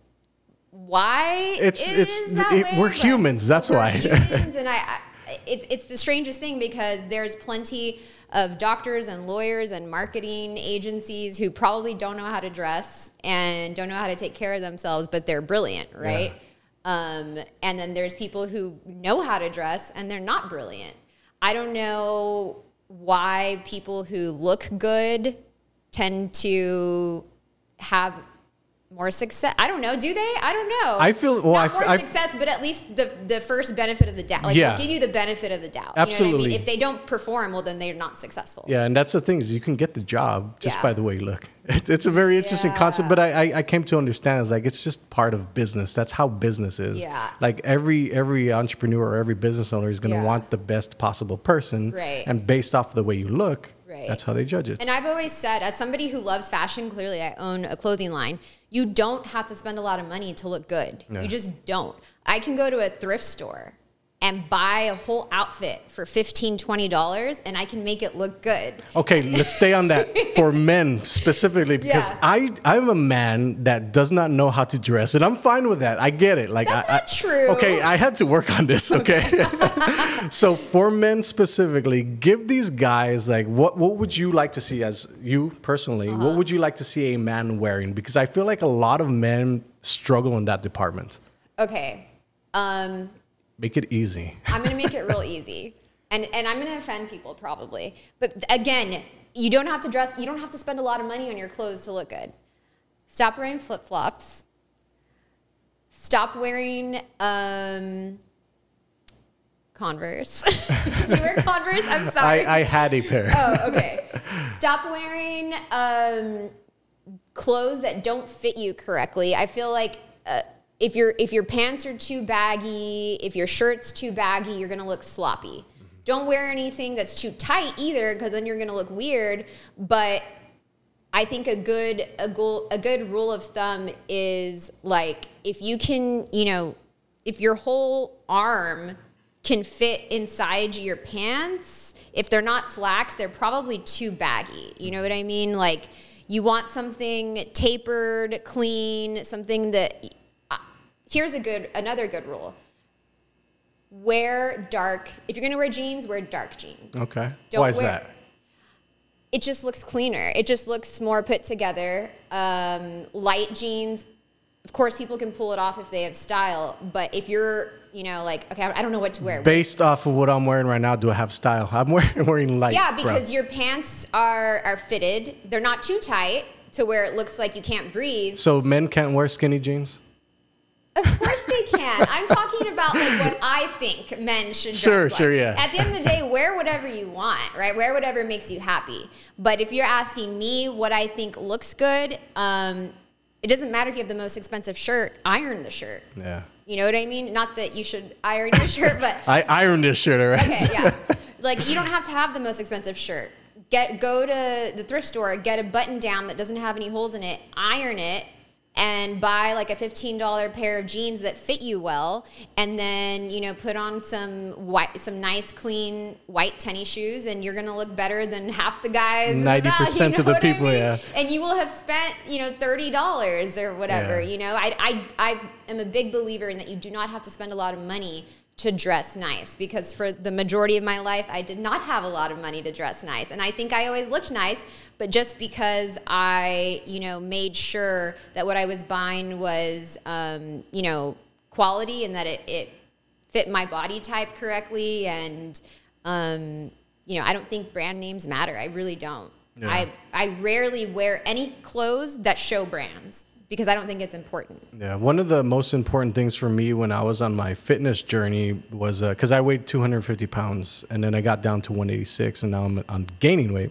why we're humans. That's why. Humans, and it's the strangest thing because there's plenty of doctors and lawyers and marketing agencies who probably don't know how to dress and don't know how to take care of themselves, but they're brilliant, right? Yeah. And then there's people who know how to dress and they're not brilliant. I don't know why people who look good tend to have more success. I don't know. Do they? I don't know. I feel not more success, but at least the first benefit of the doubt. Like they'll give you the benefit of the doubt. Absolutely. You know what I mean? If they don't perform, well, then they're not successful. Yeah, and that's the thing is you can get the job just by the way you look. It's a very interesting concept, but I came to understand it's like it's just part of business. That's how business is. Yeah. Like every entrepreneur or every business owner is going to want the best possible person, right? And based off the way you look. Right. That's how they judge it. And I've always said, as somebody who loves fashion, clearly I own a clothing line, you don't have to spend a lot of money to look good. No. You just don't. I can go to a thrift store and buy a whole outfit for $15, $20, and I can make it look good. Okay, let's stay on that for men specifically, because I'm a man that does not know how to dress, and I'm fine with that. I get it. Like That's not true. Okay, I had to work on this, okay? So for men specifically, give these guys, like, what would you like to see as you personally, what would you like to see a man wearing? Because I feel like a lot of men struggle in that department. Okay. Make it easy. I'm going to make it real easy. And I'm going to offend people probably. But again, you don't have to dress, you don't have to spend a lot of money on your clothes to look good. Stop wearing flip-flops. Stop wearing Converse. Do you wear Converse? I'm sorry. I had a pair. Oh, okay. Stop wearing clothes that don't fit you correctly. I feel like if your pants are too baggy, if your shirt's too baggy, you're going to look sloppy. Don't wear anything that's too tight either, because then you're going to look weird. But I think a good rule of thumb is like if you can, if your whole arm can fit inside your pants, if they're not slacks, they're probably too baggy. You know what I mean? Like you want something tapered, clean, something that. Here's another good rule. Wear dark. If you're going to wear jeans, wear dark jeans. Okay. Why is that? it just looks cleaner. It just looks more put together. Light jeans, of course, people can pull it off if they have style. But if you're, you know, like, okay, I don't know what to wear. Based off of what I'm wearing right now, do I have style? I'm wearing light. Yeah, because your pants are fitted. They're not too tight to where it looks like you can't breathe. So men can't wear skinny jeans? Of course they can. I'm talking about like what I think men should dress like. Sure, yeah. At the end of the day, wear whatever you want, right? Wear whatever makes you happy. But if you're asking me what I think looks good, it doesn't matter if you have the most expensive shirt. Iron the shirt. Yeah. You know what I mean? Not that you should iron your shirt, but I ironed this shirt already. okay, yeah. Like you don't have to have the most expensive shirt. Go to the thrift store, get a button down that doesn't have any holes in it, iron it, and buy like a $15 pair of jeans that fit you well, and then, you know, put on some nice clean white tennis shoes, and you're gonna look better than half the guys. 90% of the people, yeah. And you will have spent, you know, $30 or whatever. Yeah. You know, I am a big believer in that you do not have to spend a lot of money to dress nice, because for the majority of my life, I did not have a lot of money to dress nice. And I think I always looked nice, but just because I, you know, made sure that what I was buying was, you know, quality, and that it fit my body type correctly. And, you know, I don't think brand names matter. I really don't. Yeah. I rarely wear any clothes that show brands, because I don't think it's important. Yeah, one of the most important things for me when I was on my fitness journey was because I weighed 250 pounds, and then I got down to 186, and now I'm gaining weight.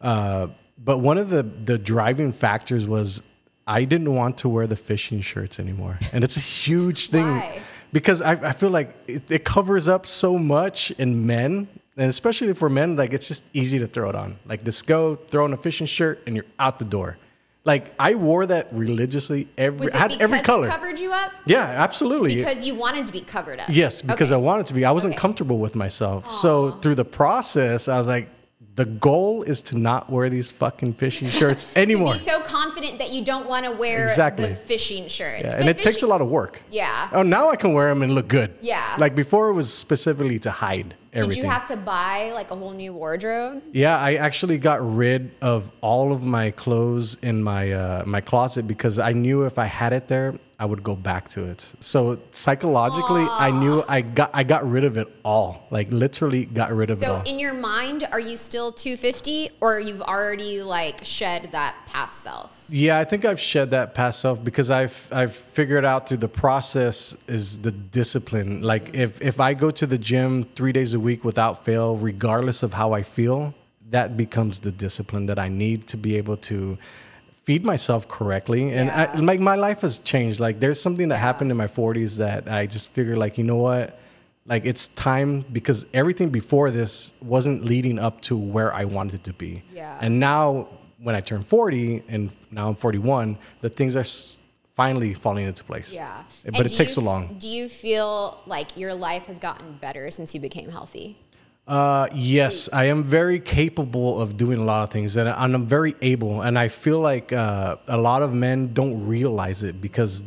But one of the driving factors was I didn't want to wear the fishing shirts anymore. And it's a huge thing. Why? Because I feel like it covers up so much in men. And especially for men, like it's just easy to throw it on. Like just go, throw on a fishing shirt, and you're out the door. Like I wore that religiously I had every color. It covered you up? Yeah, absolutely. Because you wanted to be covered up. Yes, because okay. I wanted to be. I wasn't Okay. comfortable with myself. So through the process, I was like, the goal is to not wear these fucking fishing shirts anymore. To be so confident that you don't want to wear Exactly. the fishing shirts. Yeah, But and it takes a lot of work. Yeah. Oh, now I can wear them and look good. Yeah. Like before, it was specifically to hide everything. Did you have to buy like a whole new wardrobe? Yeah, I actually got rid of all of my clothes in my my closet because I knew if I had it there, I would go back to it. So psychologically, I knew I got rid of it all. Like literally got rid of it all. So in your mind, are you still 250, or you've already like shed that past self? Yeah, I think I've shed that past self because I've figured out through the process is the discipline. Like if I go to the gym 3 days a week without fail, regardless of how I feel, that becomes the discipline that I need to be able to feed myself correctly. And Yeah. like my life has changed. Like there's something that happened in my 40s that I just figured like, you know what? Like it's time, because everything before this wasn't leading up to where I wanted it to be. Yeah. And now when I turn 40 and now I'm 41, the things are finally falling into place. Yeah. But And it takes so long. Do you feel like your life has gotten better since you became healthy? Yes, I am very capable of doing a lot of things, and I'm very able. And I feel like a lot of men don't realize it because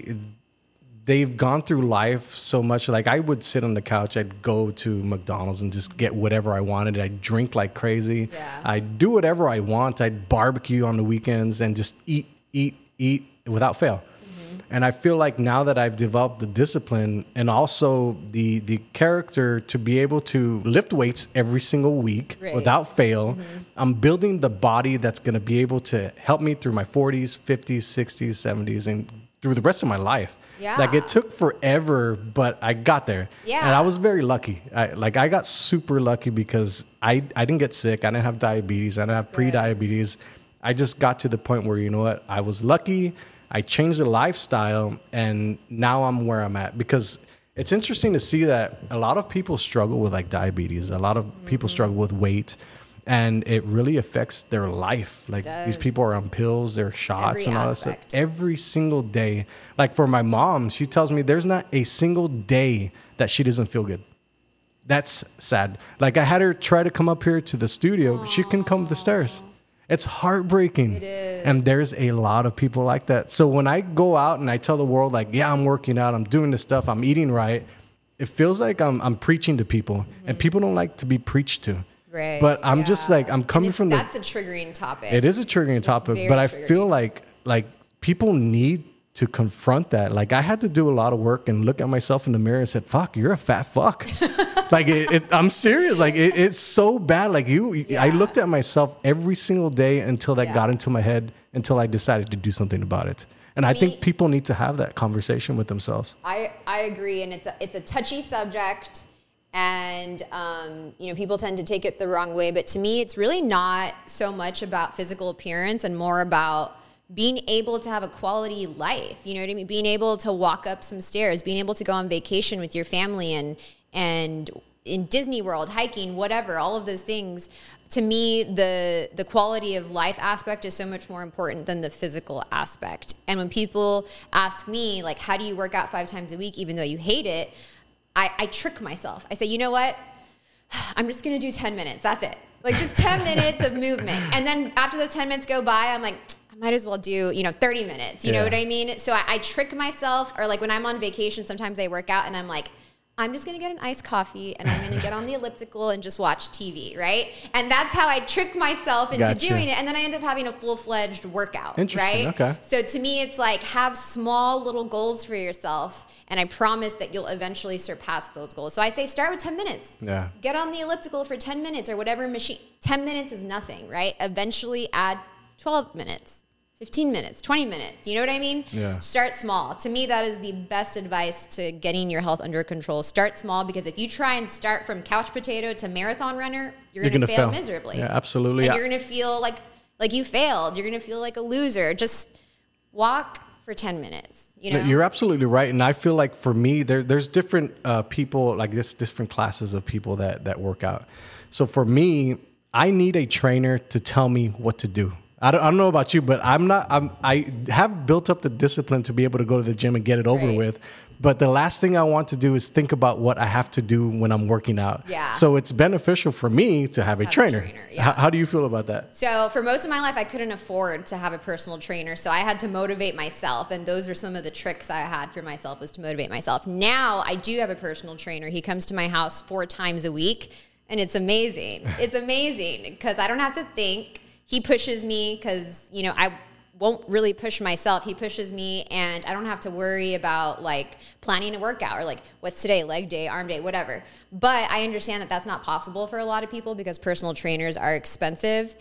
they've gone through life so much. Like I would sit on the couch, I'd go to McDonald's and just get whatever I wanted. I'd drink like crazy. Yeah. I'd do whatever I want. I'd barbecue on the weekends and just eat without fail. And I feel like now that I've developed the discipline and also the character to be able to lift weights every single week Right. without fail, I'm building the body that's going to be able to help me through my 40s, 50s, 60s, 70s, and through the rest of my life. Yeah. Like it took forever, but I got there. Yeah. And I was very lucky. I got super lucky because I didn't get sick. I didn't have diabetes. I didn't have pre-diabetes. I just got to the point where, you know what, I was lucky. I changed the lifestyle, and now I'm where I'm at. Because it's interesting to see that a lot of people struggle with like diabetes. A lot of people struggle with weight, and it really affects their life. Like these people are on pills, they're shots, Every and all that stuff aspect. every single day. Like for my mom, she tells me there's not a single day that she doesn't feel good. That's sad. Like I had her try to come up here to the studio. She couldn't come up the stairs. It's heartbreaking. It is. And there's a lot of people like that. So when I go out and I tell the world, like, yeah, I'm working out, I'm doing this stuff, I'm eating right, it feels like I'm preaching to people. And people don't like to be preached to. Right. But I'm just like, I'm coming from that's a triggering topic. It is a triggering topic, but I feel like people need to confront that. Like I had to do a lot of work and look at myself in the mirror and said, fuck, you're a fat fuck. Like I'm serious. Like it's so bad. Like I looked at myself every single day until that got into my head, until I decided to do something about it. And I think people need to have that conversation with themselves. I agree. And it's a touchy subject. And, people tend to take it the wrong way. But to me, it's really not so much about physical appearance and more about being able to have a quality life. You know what I mean? Being able to walk up some stairs, being able to go on vacation with your family and in Disney World, hiking, whatever, all of those things. To me, the quality of life aspect is so much more important than the physical aspect. And when people ask me, like, how do you work out 5 times a week, even though you hate it? I trick myself. I say, you know what? I'm just going to do 10 minutes. That's it. Like just 10 minutes of movement. And then after those 10 minutes go by, I'm like, I might as well do, 30 minutes. You know what I mean? So I trick myself. Or like when I'm on vacation, sometimes I work out and I'm like, I'm just going to get an iced coffee and I'm going to get on the elliptical and just watch TV, right? And that's how I trick myself into doing it. And then I end up having a full-fledged workout, right? Okay. So to me, it's like have small little goals for yourself and I promise that you'll eventually surpass those goals. So I say start with 10 minutes. Yeah. Get on the elliptical for 10 minutes or whatever machine. 10 minutes is nothing, right? Eventually add 12 minutes. 15 minutes, 20 minutes. You know what I mean? Yeah. Start small. To me, that is the best advice to getting your health under control. Start small because if you try and start from couch potato to marathon runner, you're going to fail miserably. Yeah, absolutely. And you're going to feel like you failed. You're going to feel like a loser. Just walk for 10 minutes. You're absolutely right. And I feel like for me, there's different people, like different classes of people that work out. So for me, I need a trainer to tell me what to do. I don't know about you, but I have built up the discipline to be able to go to the gym and get it over with. But the last thing I want to do is think about what I have to do when I'm working out. Yeah. So it's beneficial for me to have a trainer. Yeah. How do you feel about that? So for most of my life, I couldn't afford to have a personal trainer. So I had to motivate myself. And those are some of the tricks I had for myself was to motivate myself. Now I do have a personal trainer. He comes to my house 4 times a week. And it's amazing. It's amazing because I don't have to think. He pushes me because, I won't really push myself. He pushes me and I don't have to worry about like planning a workout or like what's today, leg day, arm day, whatever. But I understand that that's not possible for a lot of people because personal trainers are expensive.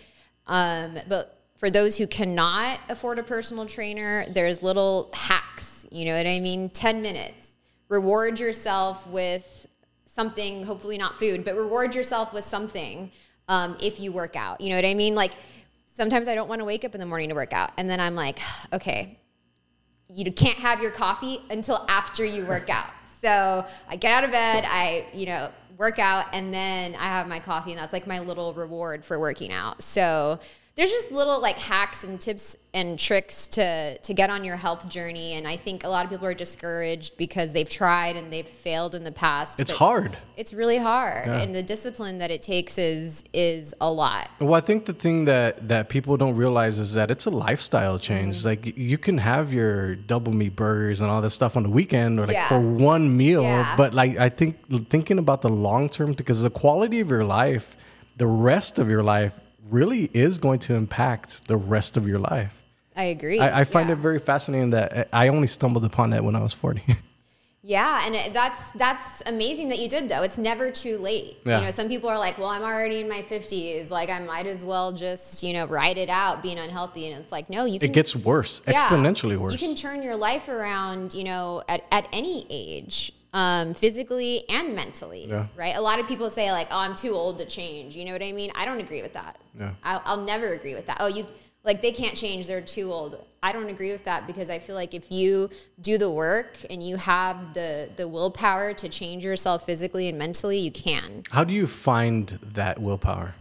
But for those who cannot afford a personal trainer, there's little hacks, you know what I mean? 10 minutes. Reward yourself with something, hopefully not food, but reward yourself with something if you work out. You know what I mean? Like, sometimes I don't want to wake up in the morning to work out. And then I'm like, okay, you can't have your coffee until after you work out. So I get out of bed, I, work out, and then I have my coffee, and that's like my little reward for working out. So there's just little like hacks and tips and tricks to get on your health journey. And I think a lot of people are discouraged because they've tried and they've failed in the past. It's hard. It's really hard. Yeah. And the discipline that it takes is a lot. Well, I think the thing that people don't realize is that it's a lifestyle change. Mm-hmm. Like you can have your double meat burgers and all this stuff on the weekend or like for one meal. Yeah. But like, I think thinking about the long term, because the quality of your life, the rest of your life, really is going to impact the rest of your life. I agree. I find it very fascinating that I only stumbled upon that when I was 40. Yeah, and that's amazing that you did, though. It's never too late. Yeah. Some people are like, well, I'm already in my 50s. Like, I might as well just, ride it out being unhealthy. And it's like, no, you can. It gets worse, exponentially worse. You can turn your life around, at any age. Physically and mentally, right? A lot of people say like, oh, I'm too old to change. You know what I mean? I don't agree with that. Yeah. I'll never agree with that. Oh, they can't change. They're too old. I don't agree with that because I feel like if you do the work and you have the willpower to change yourself physically and mentally, you can. How do you find that willpower?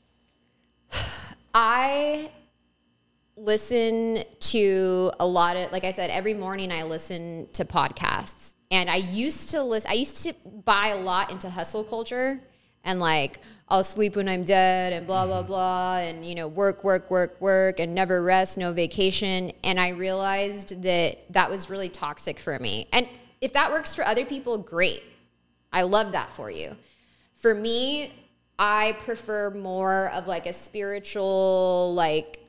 I listen to a lot of, like I said, every morning I listen to podcasts. And I used to buy a lot into hustle culture and like, I'll sleep when I'm dead and blah, blah, blah. And, work and never rest, no vacation. And I realized that was really toxic for me. And if that works for other people, great. I love that for you. For me, I prefer more of like a spiritual, like,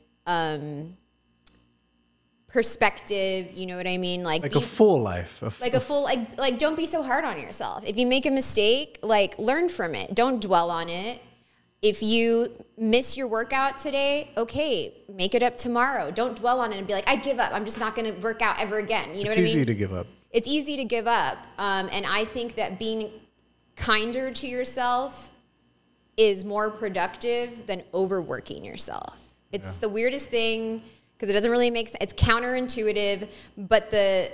perspective, you know what I mean? Like a full life. Like don't be so hard on yourself. If you make a mistake, like learn from it. Don't dwell on it. If you miss your workout today, okay, make it up tomorrow. Don't dwell on it and be like, I give up. I'm just not going to work out ever again. You know what I mean? It's easy to give up. It's easy to give up. And I think that being kinder to yourself is more productive than overworking yourself. It's the weirdest thing because it doesn't really make sense. It's counterintuitive, but the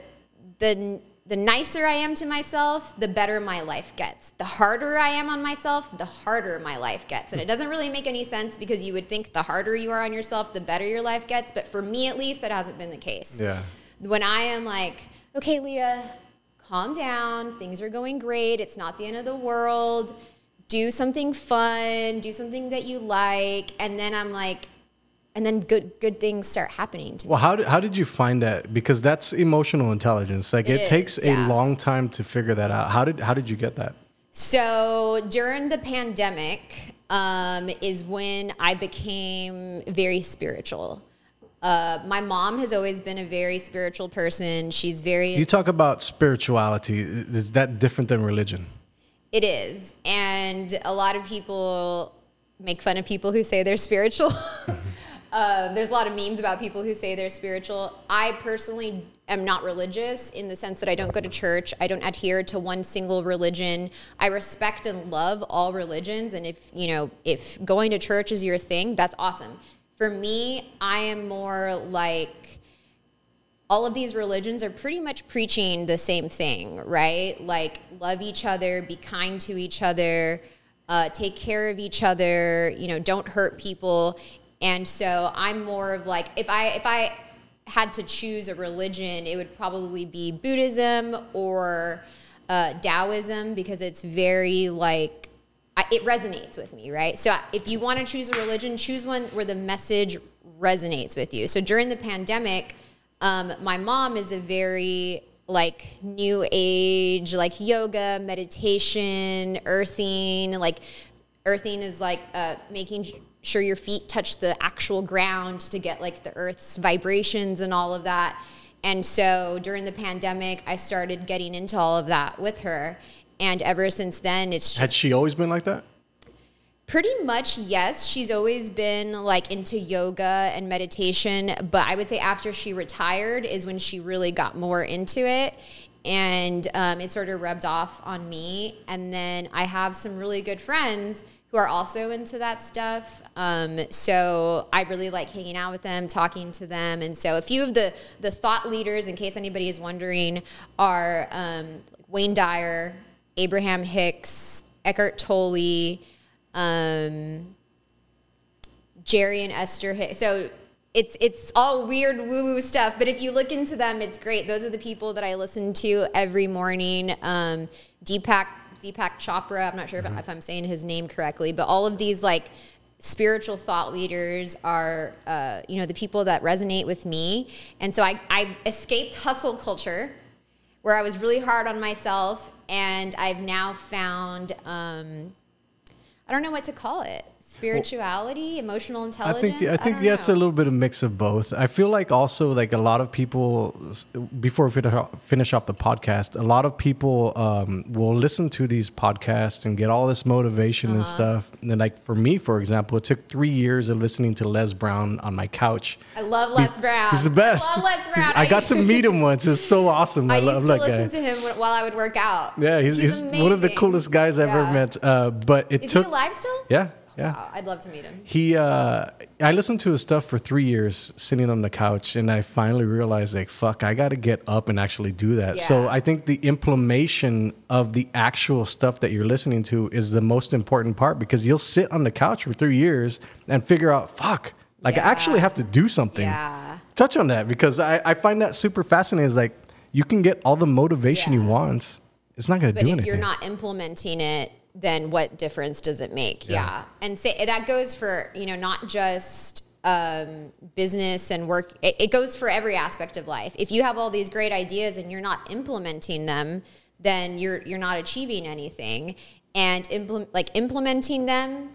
nicer I am to myself, the better my life gets. The harder I am on myself, the harder my life gets. And it doesn't really make any sense because you would think the harder you are on yourself, the better your life gets. But for me, at least, that hasn't been the case. Yeah. When I am like, okay, Leah, calm down. Things are going great. It's not the end of the world. Do something fun. Do something that you like. And then I'm like, and then good things start happening to me. Well, how did you find that? Because that's emotional intelligence. Like it takes a long time to figure that out. How did you get that? So during the pandemic is when I became very spiritual. My mom has always been a very spiritual person. She's very... You talk about spirituality. Is that different than religion? It is. And a lot of people make fun of people who say they're spiritual. There's a lot of memes about people who say they're spiritual. I personally am not religious in the sense that I don't go to church. I don't adhere to one single religion. I respect and love all religions. And if going to church is your thing, that's awesome. For me, I am more like all of these religions are pretty much preaching the same thing, right? Like love each other, be kind to each other, take care of each other, don't hurt people. And so I'm more of like, if I had to choose a religion, it would probably be Buddhism or Taoism because it's very like, it resonates with me, right? So if you want to choose a religion, choose one where the message resonates with you. So during the pandemic, my mom is a very like new age, like yoga, meditation, earthing. Like earthing is like making sure your feet touch the actual ground to get like the earth's vibrations and all of that. And so during the pandemic, I started getting into all of that with her. And ever since then, it's just... Had she always been like that? Pretty much, yes. She's always been like into yoga and meditation. But I would say after she retired is when she really got more into it. And it sort of rubbed off on me. And then I have some really good friends who are also into that stuff. So I really like hanging out with them, talking to them. And so a few of the thought leaders, in case anybody is wondering, are Wayne Dyer, Abraham Hicks, Eckhart Tolle, Jerry and Esther Hicks. So it's all weird woo-woo stuff, but if you look into them, it's great. Those are the people that I listen to every morning. Deepak Chopra, I'm not sure if I'm saying his name correctly, but all of these like spiritual thought leaders are, the people that resonate with me. And so I escaped hustle culture where I was really hard on myself. And I've now found, I don't know what to call it. Spirituality, emotional intelligence. I think it's a little bit of mix of both. I feel like also like a lot of people, before we finish off the podcast, a lot of people will listen to these podcasts and get all this motivation and stuff. And then like for me, for example, it took 3 years of listening to Les Brown on my couch. I love Les Brown. He's the best. I love Les Brown. I got to meet him once. It's so awesome. I love used to that guy. listen to him while I would work out. Yeah, he's one of the coolest guys I've ever met. But it Is took... he alive still? Yeah. Yeah, wow, I'd love to meet him. I listened to his stuff for 3 years sitting on the couch, and I finally realized, like, fuck, I got to get up and actually do that. Yeah. So I think the implementation of the actual stuff that you're listening to is the most important part, because you'll sit on the couch for 3 years and figure out, fuck, like I actually have to do something. Yeah. Touch on that, because I find that super fascinating. It's like you can get all the motivation you want. It's not going to do anything. But if you're not implementing it, then what difference does it make? Yeah. And say that goes for, not just business and work. It goes for every aspect of life. If you have all these great ideas and you're not implementing them, then you're not achieving anything. and implementing them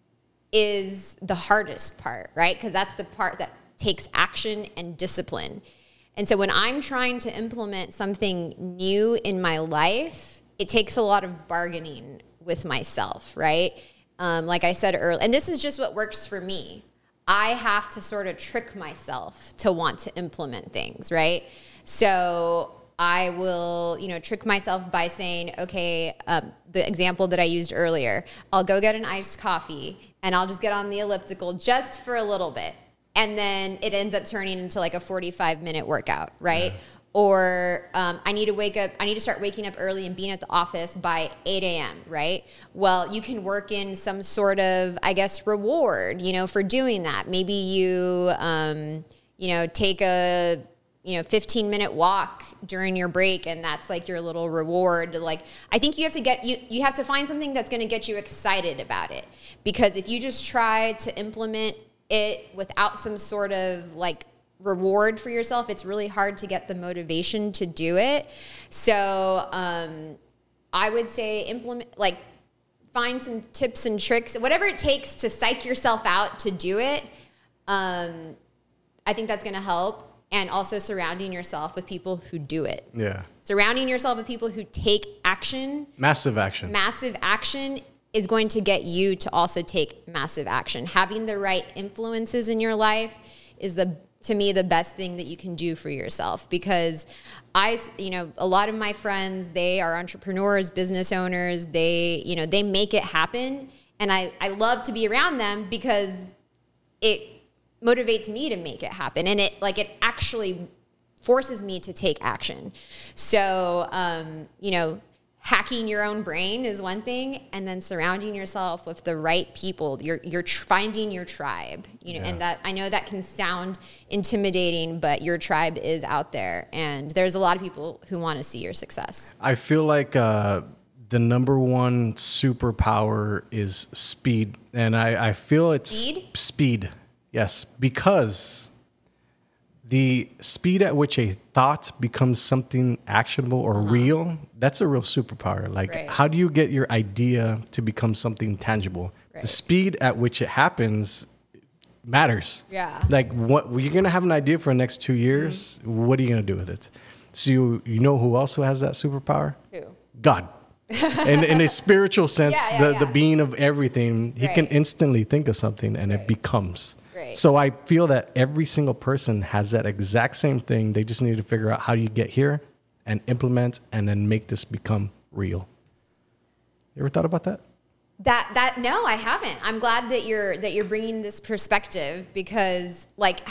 is the hardest part, right? Because that's the part that takes action and discipline. And so when I'm trying to implement something new in my life, it takes a lot of bargaining with myself, right? Like I said earlier, and this is just what works for me. I have to sort of trick myself to want to implement things, right? So I will, trick myself by saying, okay, the example that I used earlier, I'll go get an iced coffee and I'll just get on the elliptical just for a little bit. And then it ends up turning into like a 45-minute workout, right? Yeah. Or I need to start waking up early and being at the office by 8 a.m., right? Well, you can work in some sort of, I guess, reward, for doing that. Maybe you, take a 15-minute walk during your break, and that's like your little reward. Like, I think you have to find something that's going to get you excited about it. Because if you just try to implement it without some sort of like reward for yourself, it's really hard to get the motivation to do it. So I would say find some tips and tricks, whatever it takes to psych yourself out to do it. I think that's going to help. And also surrounding yourself with people who do it. Yeah. Surrounding yourself with people who take action. Massive action is going to get you to also take massive action. Having the right influences in your life is to me, the best thing that you can do for yourself. Because a lot of my friends, they are entrepreneurs, business owners. They make it happen. And I love to be around them because it motivates me to make it happen. And it actually forces me to take action. So, hacking your own brain is one thing, and then surrounding yourself with the right people. You're finding your tribe, and that, I know that can sound intimidating, but your tribe is out there, and there's a lot of people who want to see your success. I feel like the number one superpower is speed, and I feel it's speed. Yes, because the speed at which a thought becomes something actionable or real, that's a real superpower. Like, how do you get your idea to become something tangible? Right. The speed at which it happens matters. Yeah. Like, what you're going to have an idea for the next 2 years. Mm-hmm. What are you going to do with it? So you know who also has that superpower? Who? God. in a spiritual sense, the being of everything, he can instantly think of something and it becomes. Right. So I feel that every single person has that exact same thing. They just need to figure out how do you get here and implement and then make this become real. You ever thought about that? No, I haven't. I'm glad that you're bringing this perspective because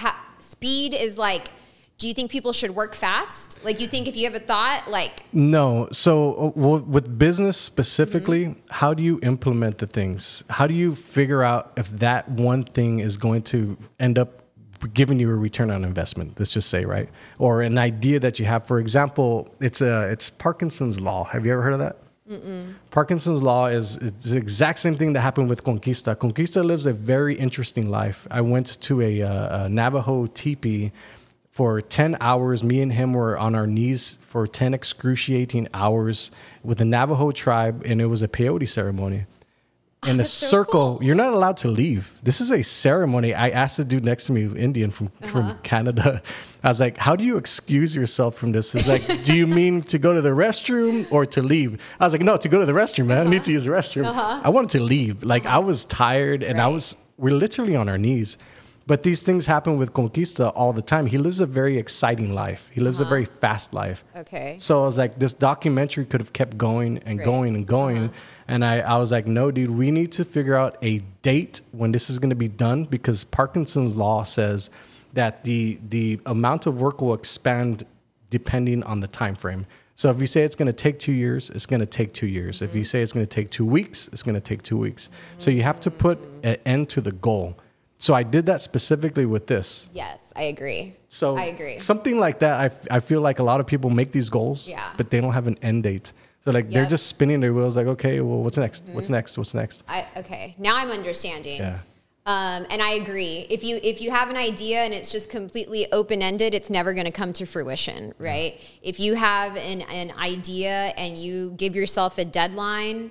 speed is like, do you think people should work fast? Like, you think if you have a thought, No. So with business specifically, how do you implement the things? How do you figure out if that one thing is going to end up giving you a return on investment? Let's just say, right? Or an idea that you have. For example, it's Parkinson's law. Have you ever heard of that? Mm-mm. Parkinson's law is the exact same thing that happened with Conquista. Conquista lives a very interesting life. I went to a Navajo teepee for 10 hours. Me and him were on our knees for 10 excruciating hours with the Navajo tribe, and it was a peyote ceremony. In a circle, so cool. You're not allowed to leave. This is a ceremony. I asked the dude next to me, Indian from Canada. I was like, how do you excuse yourself from this? He's like, do you mean to go to the restroom or to leave? I was like, no, to go to the restroom, man. I need to use the restroom. I wanted to leave. I was tired, and we're literally on our knees. But these things happen with Conquista all the time. He lives a very exciting life. He lives a very fast life. Okay. So I was like, this documentary could have kept going and going and going. And I was like, no, dude, we need to figure out a date when this is going to be done, because Parkinson's law says that the amount of work will expand depending on the time frame. So if you say it's going to take 2 years, it's going to take 2 years. Mm-hmm. If you say it's going to take 2 weeks, it's going to take 2 weeks. Mm-hmm. So you have to put an end to the goal. So I did that specifically with this. Yes, I agree. So I agree. Something like that, I feel like a lot of people make these goals, but they don't have an end date. So they're just spinning their wheels like, okay, well, what's next? Mm-hmm. What's next? What's next? Okay, now I'm understanding. Yeah. And I agree. If you have an idea and it's just completely open-ended, it's never going to come to fruition, right? If you have an idea and you give yourself a deadline,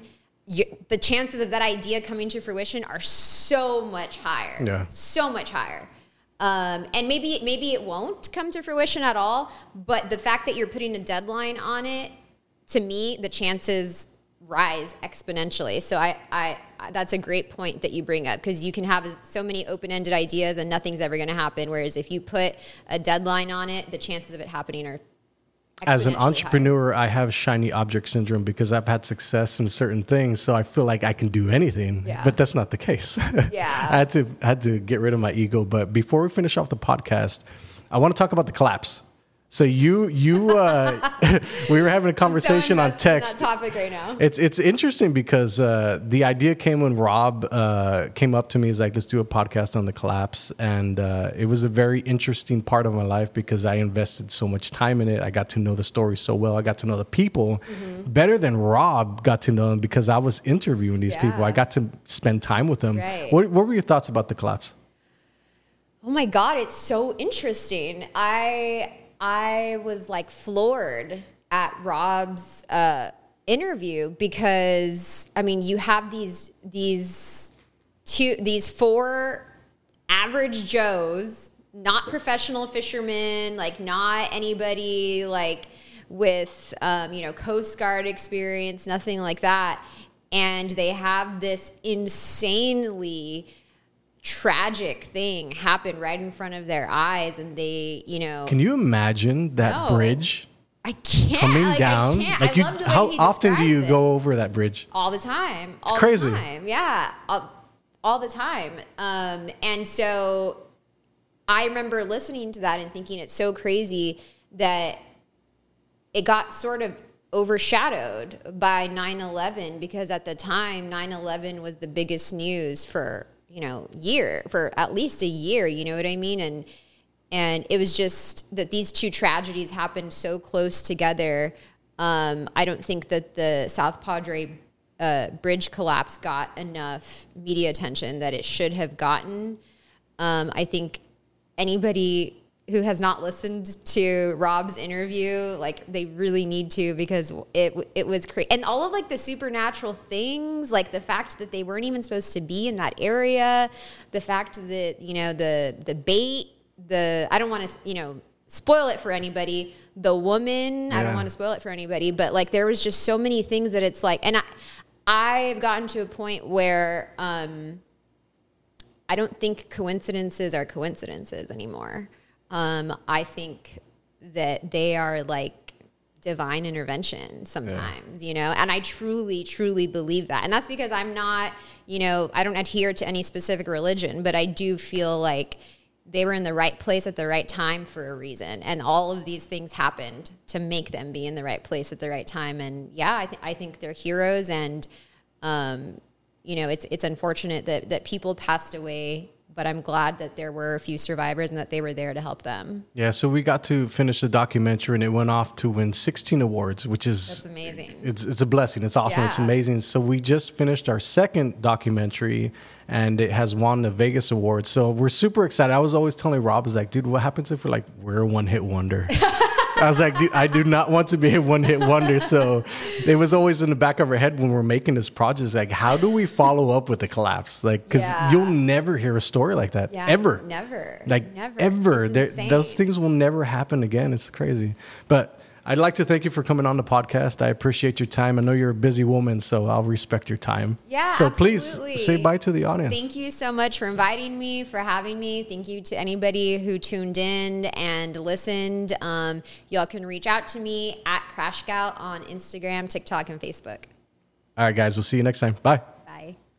the chances of that idea coming to fruition are so much higher. Yeah. So much higher. And maybe it won't come to fruition at all, but the fact that you're putting a deadline on it, to me, the chances rise exponentially. So I that's a great point that you bring up, because you can have so many open-ended ideas and nothing's ever going to happen. Whereas if you put a deadline on it, the chances of it happening are as an entrepreneur, higher. I have shiny object syndrome because I've had success in certain things. So I feel like I can do anything, but that's not the case. Yeah. I had to get rid of my ego. But before we finish off the podcast, I want to talk about the collapse. So you we were having a conversation on text. On that topic right now. It's interesting because the idea came when Rob came up to me. He's like, let's do a podcast on the collapse. And it was a very interesting part of my life because I invested so much time in it. I got to know the story so well. I got to know the people better than Rob got to know them because I was interviewing these people. I got to spend time with them. Right. What were your thoughts about the collapse? Oh my God, it's so interesting. I was like floored at Rob's interview because, I mean, you have these four average Joes, not professional fishermen, like not anybody like with Coast Guard experience, nothing like that, and they have this insanely tragic thing happen right in front of their eyes, and they, Can you imagine that bridge? I can't. Coming down. I can't. Like I love the way how he often do you describes it. go over that bridge? All the time. It's crazy. The time. Yeah. All the time. And so I remember listening to that and thinking it's so crazy that it got sort of overshadowed by 9/11, because at the time 9/11 was the biggest news for at least a year, you know what I mean? And it was just that these two tragedies happened so close together. I don't think that the South Padre bridge collapse got enough media attention that it should have gotten. I think anybody who has not listened to Rob's interview, like, they really need to, because it was crazy. And all of like the supernatural things, like the fact that they weren't even supposed to be in that area, the fact that, the bait, I don't want to, spoil it for anybody. The woman, I don't want to spoil it for anybody, but like there was just so many things that it's like, and I've gotten to a point where I don't think coincidences are coincidences anymore. I think that they are like divine intervention sometimes, and I truly, truly believe that. And that's because I'm not, I don't adhere to any specific religion, but I do feel like they were in the right place at the right time for a reason. And all of these things happened to make them be in the right place at the right time. And yeah, I think they're heroes. And, it's unfortunate that people passed away, but I'm glad that there were a few survivors and that they were there to help them. Yeah, so we got to finish the documentary, and it went off to win 16 awards, which is... That's amazing. It's a blessing. It's awesome. Yeah. It's amazing. So we just finished our second documentary, and it has won the Vegas Award. So we're super excited. I was always telling Rob, I was like, dude, what happens if we're a one-hit wonder? I was like, dude, I do not want to be a one-hit wonder. So it was always in the back of our head when we're making this project, like, how do we follow up with the collapse? Like, because you'll never hear a story like that, ever. Never. Like, never. ever. It's insane. Those things will never happen again. It's crazy. But I'd like to thank you for coming on the podcast. I appreciate your time. I know you're a busy woman, so I'll respect your time. Yeah, so absolutely. Please say bye to the audience. Thank you so much for inviting me, for having me. Thank you to anybody who tuned in and listened. Y'all can reach out to me at Crash Scout on Instagram, TikTok, and Facebook. All right, guys. We'll see you next time. Bye.